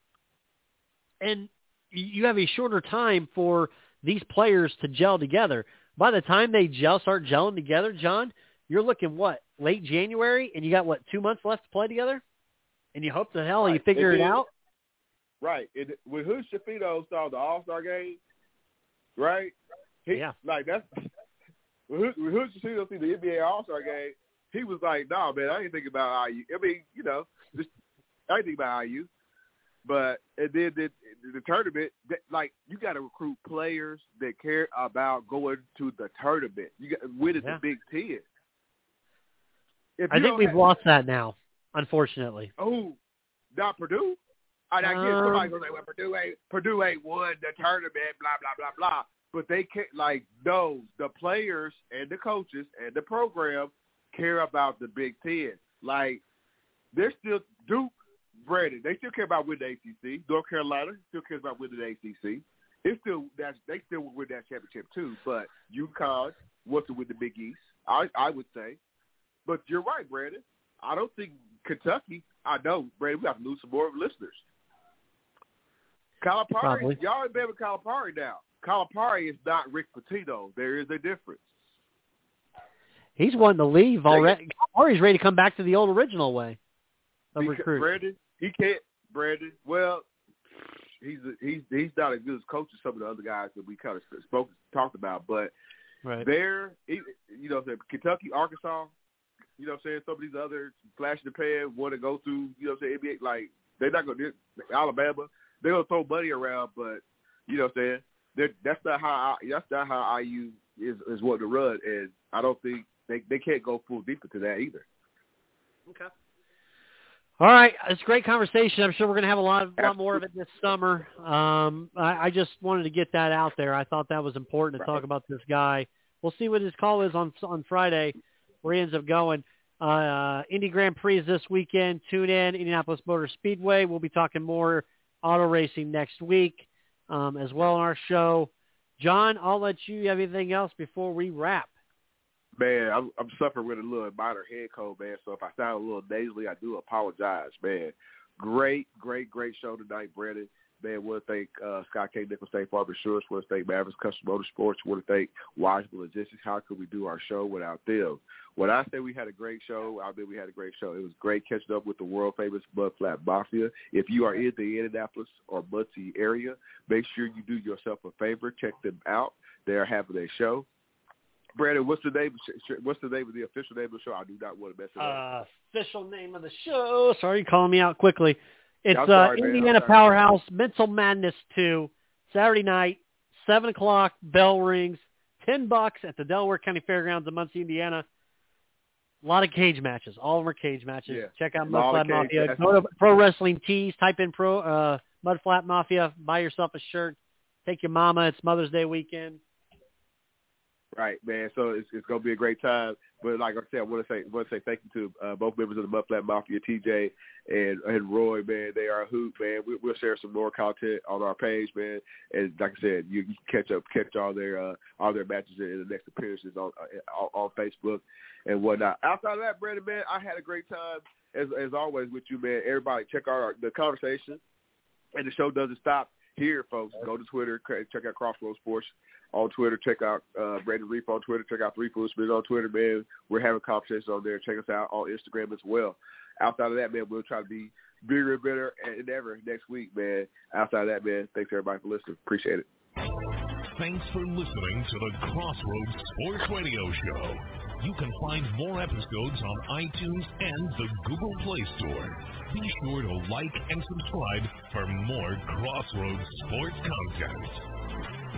And you have a shorter time for these players to gel together. By the time they gel, start gelling together, John, you're looking, what, late January, and you got, what, two months left to play together? And you hope the hell right. you figure it, it out? Right. It, when Hood Shafino saw the All-Star game, right? He, yeah. Like, that's – when Hood, when Hood Shafino see the N B A All-Star game, he was like, nah, man, I ain't thinking about I U. I mean, you know, just, I ain't thinking about I U. But and then the, the tournament, like you got to recruit players that care about going to the tournament. You got winning yeah. the Big Ten. If I think we've have, lost that now, unfortunately. Oh, not Purdue. I, I um, guess somebody's gonna say, "Well, Purdue ain't Purdue ain't won the tournament." Blah blah blah blah. But they can't. Like no, the players and the coaches and the program care about the Big Ten. Like they're still Duke. Brandon, they still care about winning the A C C. North Carolina still cares about winning the A C C. It's still that's they still will win that championship too. But UConn wants to win the Big East. I I would say. But you're right, Brandon. I don't think Kentucky. I know, Brandon. We have to lose some more listeners. Calipari, Probably. y'all in bed with Calipari now. Calipari is not Rick Pitino. There is a difference. He's wanting to leave already. Calipari's ready to come back to the old original way of Because, recruiting. Brandon, he can't. Brandon, well, he's a, he's he's not as good as coach as some of the other guys that we kind of spoke talked about. But right. there, you know, Kentucky, Arkansas, you know, what I'm saying some of these other flash in the pan want to go through, you know, what I'm saying N B A. Like they're not going to Alabama. They're gonna throw money around, but you know what I'm saying. They're, that's not how I, that's not how I U is is what to run, and I don't think they they can't go full deep into that either. Okay. All right, it's a great conversation. I'm sure we're going to have a lot, a lot more of it this summer. Um, I, I just wanted to get that out there. I thought that was important to right. talk about this guy. We'll see what his call is on on Friday, where he ends up going. Uh, Indy Grand Prix is this weekend. Tune in, Indianapolis Motor Speedway. We'll be talking more auto racing next week um, as well on our show. John, I'll let you have anything else before we wrap. Man, I'm, I'm suffering with a little minor head cold, man, so if I sound a little nasally, I do apologize, man. Great, great, great show tonight, Brandon. Man, want to thank uh, Scott K. Nichols, State Farm Insurance. Want to thank Mavericks Custom Motorsports. Want to thank Wiseman Logistics. How could we do our show without them? When I say we had a great show, I mean we had a great show. It was great catching up with the world-famous Mudflat Mafia. If you are in the Indianapolis or Muncie area, make sure you do yourself a favor. Check them out. They are having a show. Brandon, what's the name? What's the name of the official name of the show? I do not want to mess it up. Uh, official name of the show. Sorry, you're calling me out quickly. It's yeah, sorry, uh, Indiana Powerhouse Mental Madness two, Saturday night, seven o'clock. Bell rings. Ten bucks at the Delaware County Fairgrounds in Muncie, Indiana. A lot of cage matches. All of them are cage matches. Yeah. Check out Mudflat Mafia. Matches. Go to Pro Wrestling Tees. Type in Pro uh, Mudflat Mafia. Buy yourself a shirt. Take your mama. It's Mother's Day weekend. Right, man. So it's, it's going to be a great time. But like I said, I want to say, want to say thank you to uh, both members of the Mudflat Mafia, T J and, and Roy, man. They are a hoot, man. We, we'll share some more content on our page, man. And like I said, you, you can catch up, catch all their uh, all their matches in the next appearances on, uh, on on Facebook and whatnot. Outside of that, Brandon, man, I had a great time as as always with you, man. Everybody, check out our, the conversation, and the show doesn't stop here, folks. Go to Twitter, check out Crossroads Sports on Twitter. Check out uh, Brandon Reef on Twitter. Check out Three Footspins on Twitter, man. We're having conversations on there. Check us out on Instagram as well. Outside of that, man, we'll try to be bigger and better than ever next week, man. Outside of that, man, thanks everybody for listening. Appreciate it. Thanks for listening to the Crossroads Sports Radio Show. You can find more episodes on iTunes and the Google Play Store. Be sure to like and subscribe for more Crossroads sports content.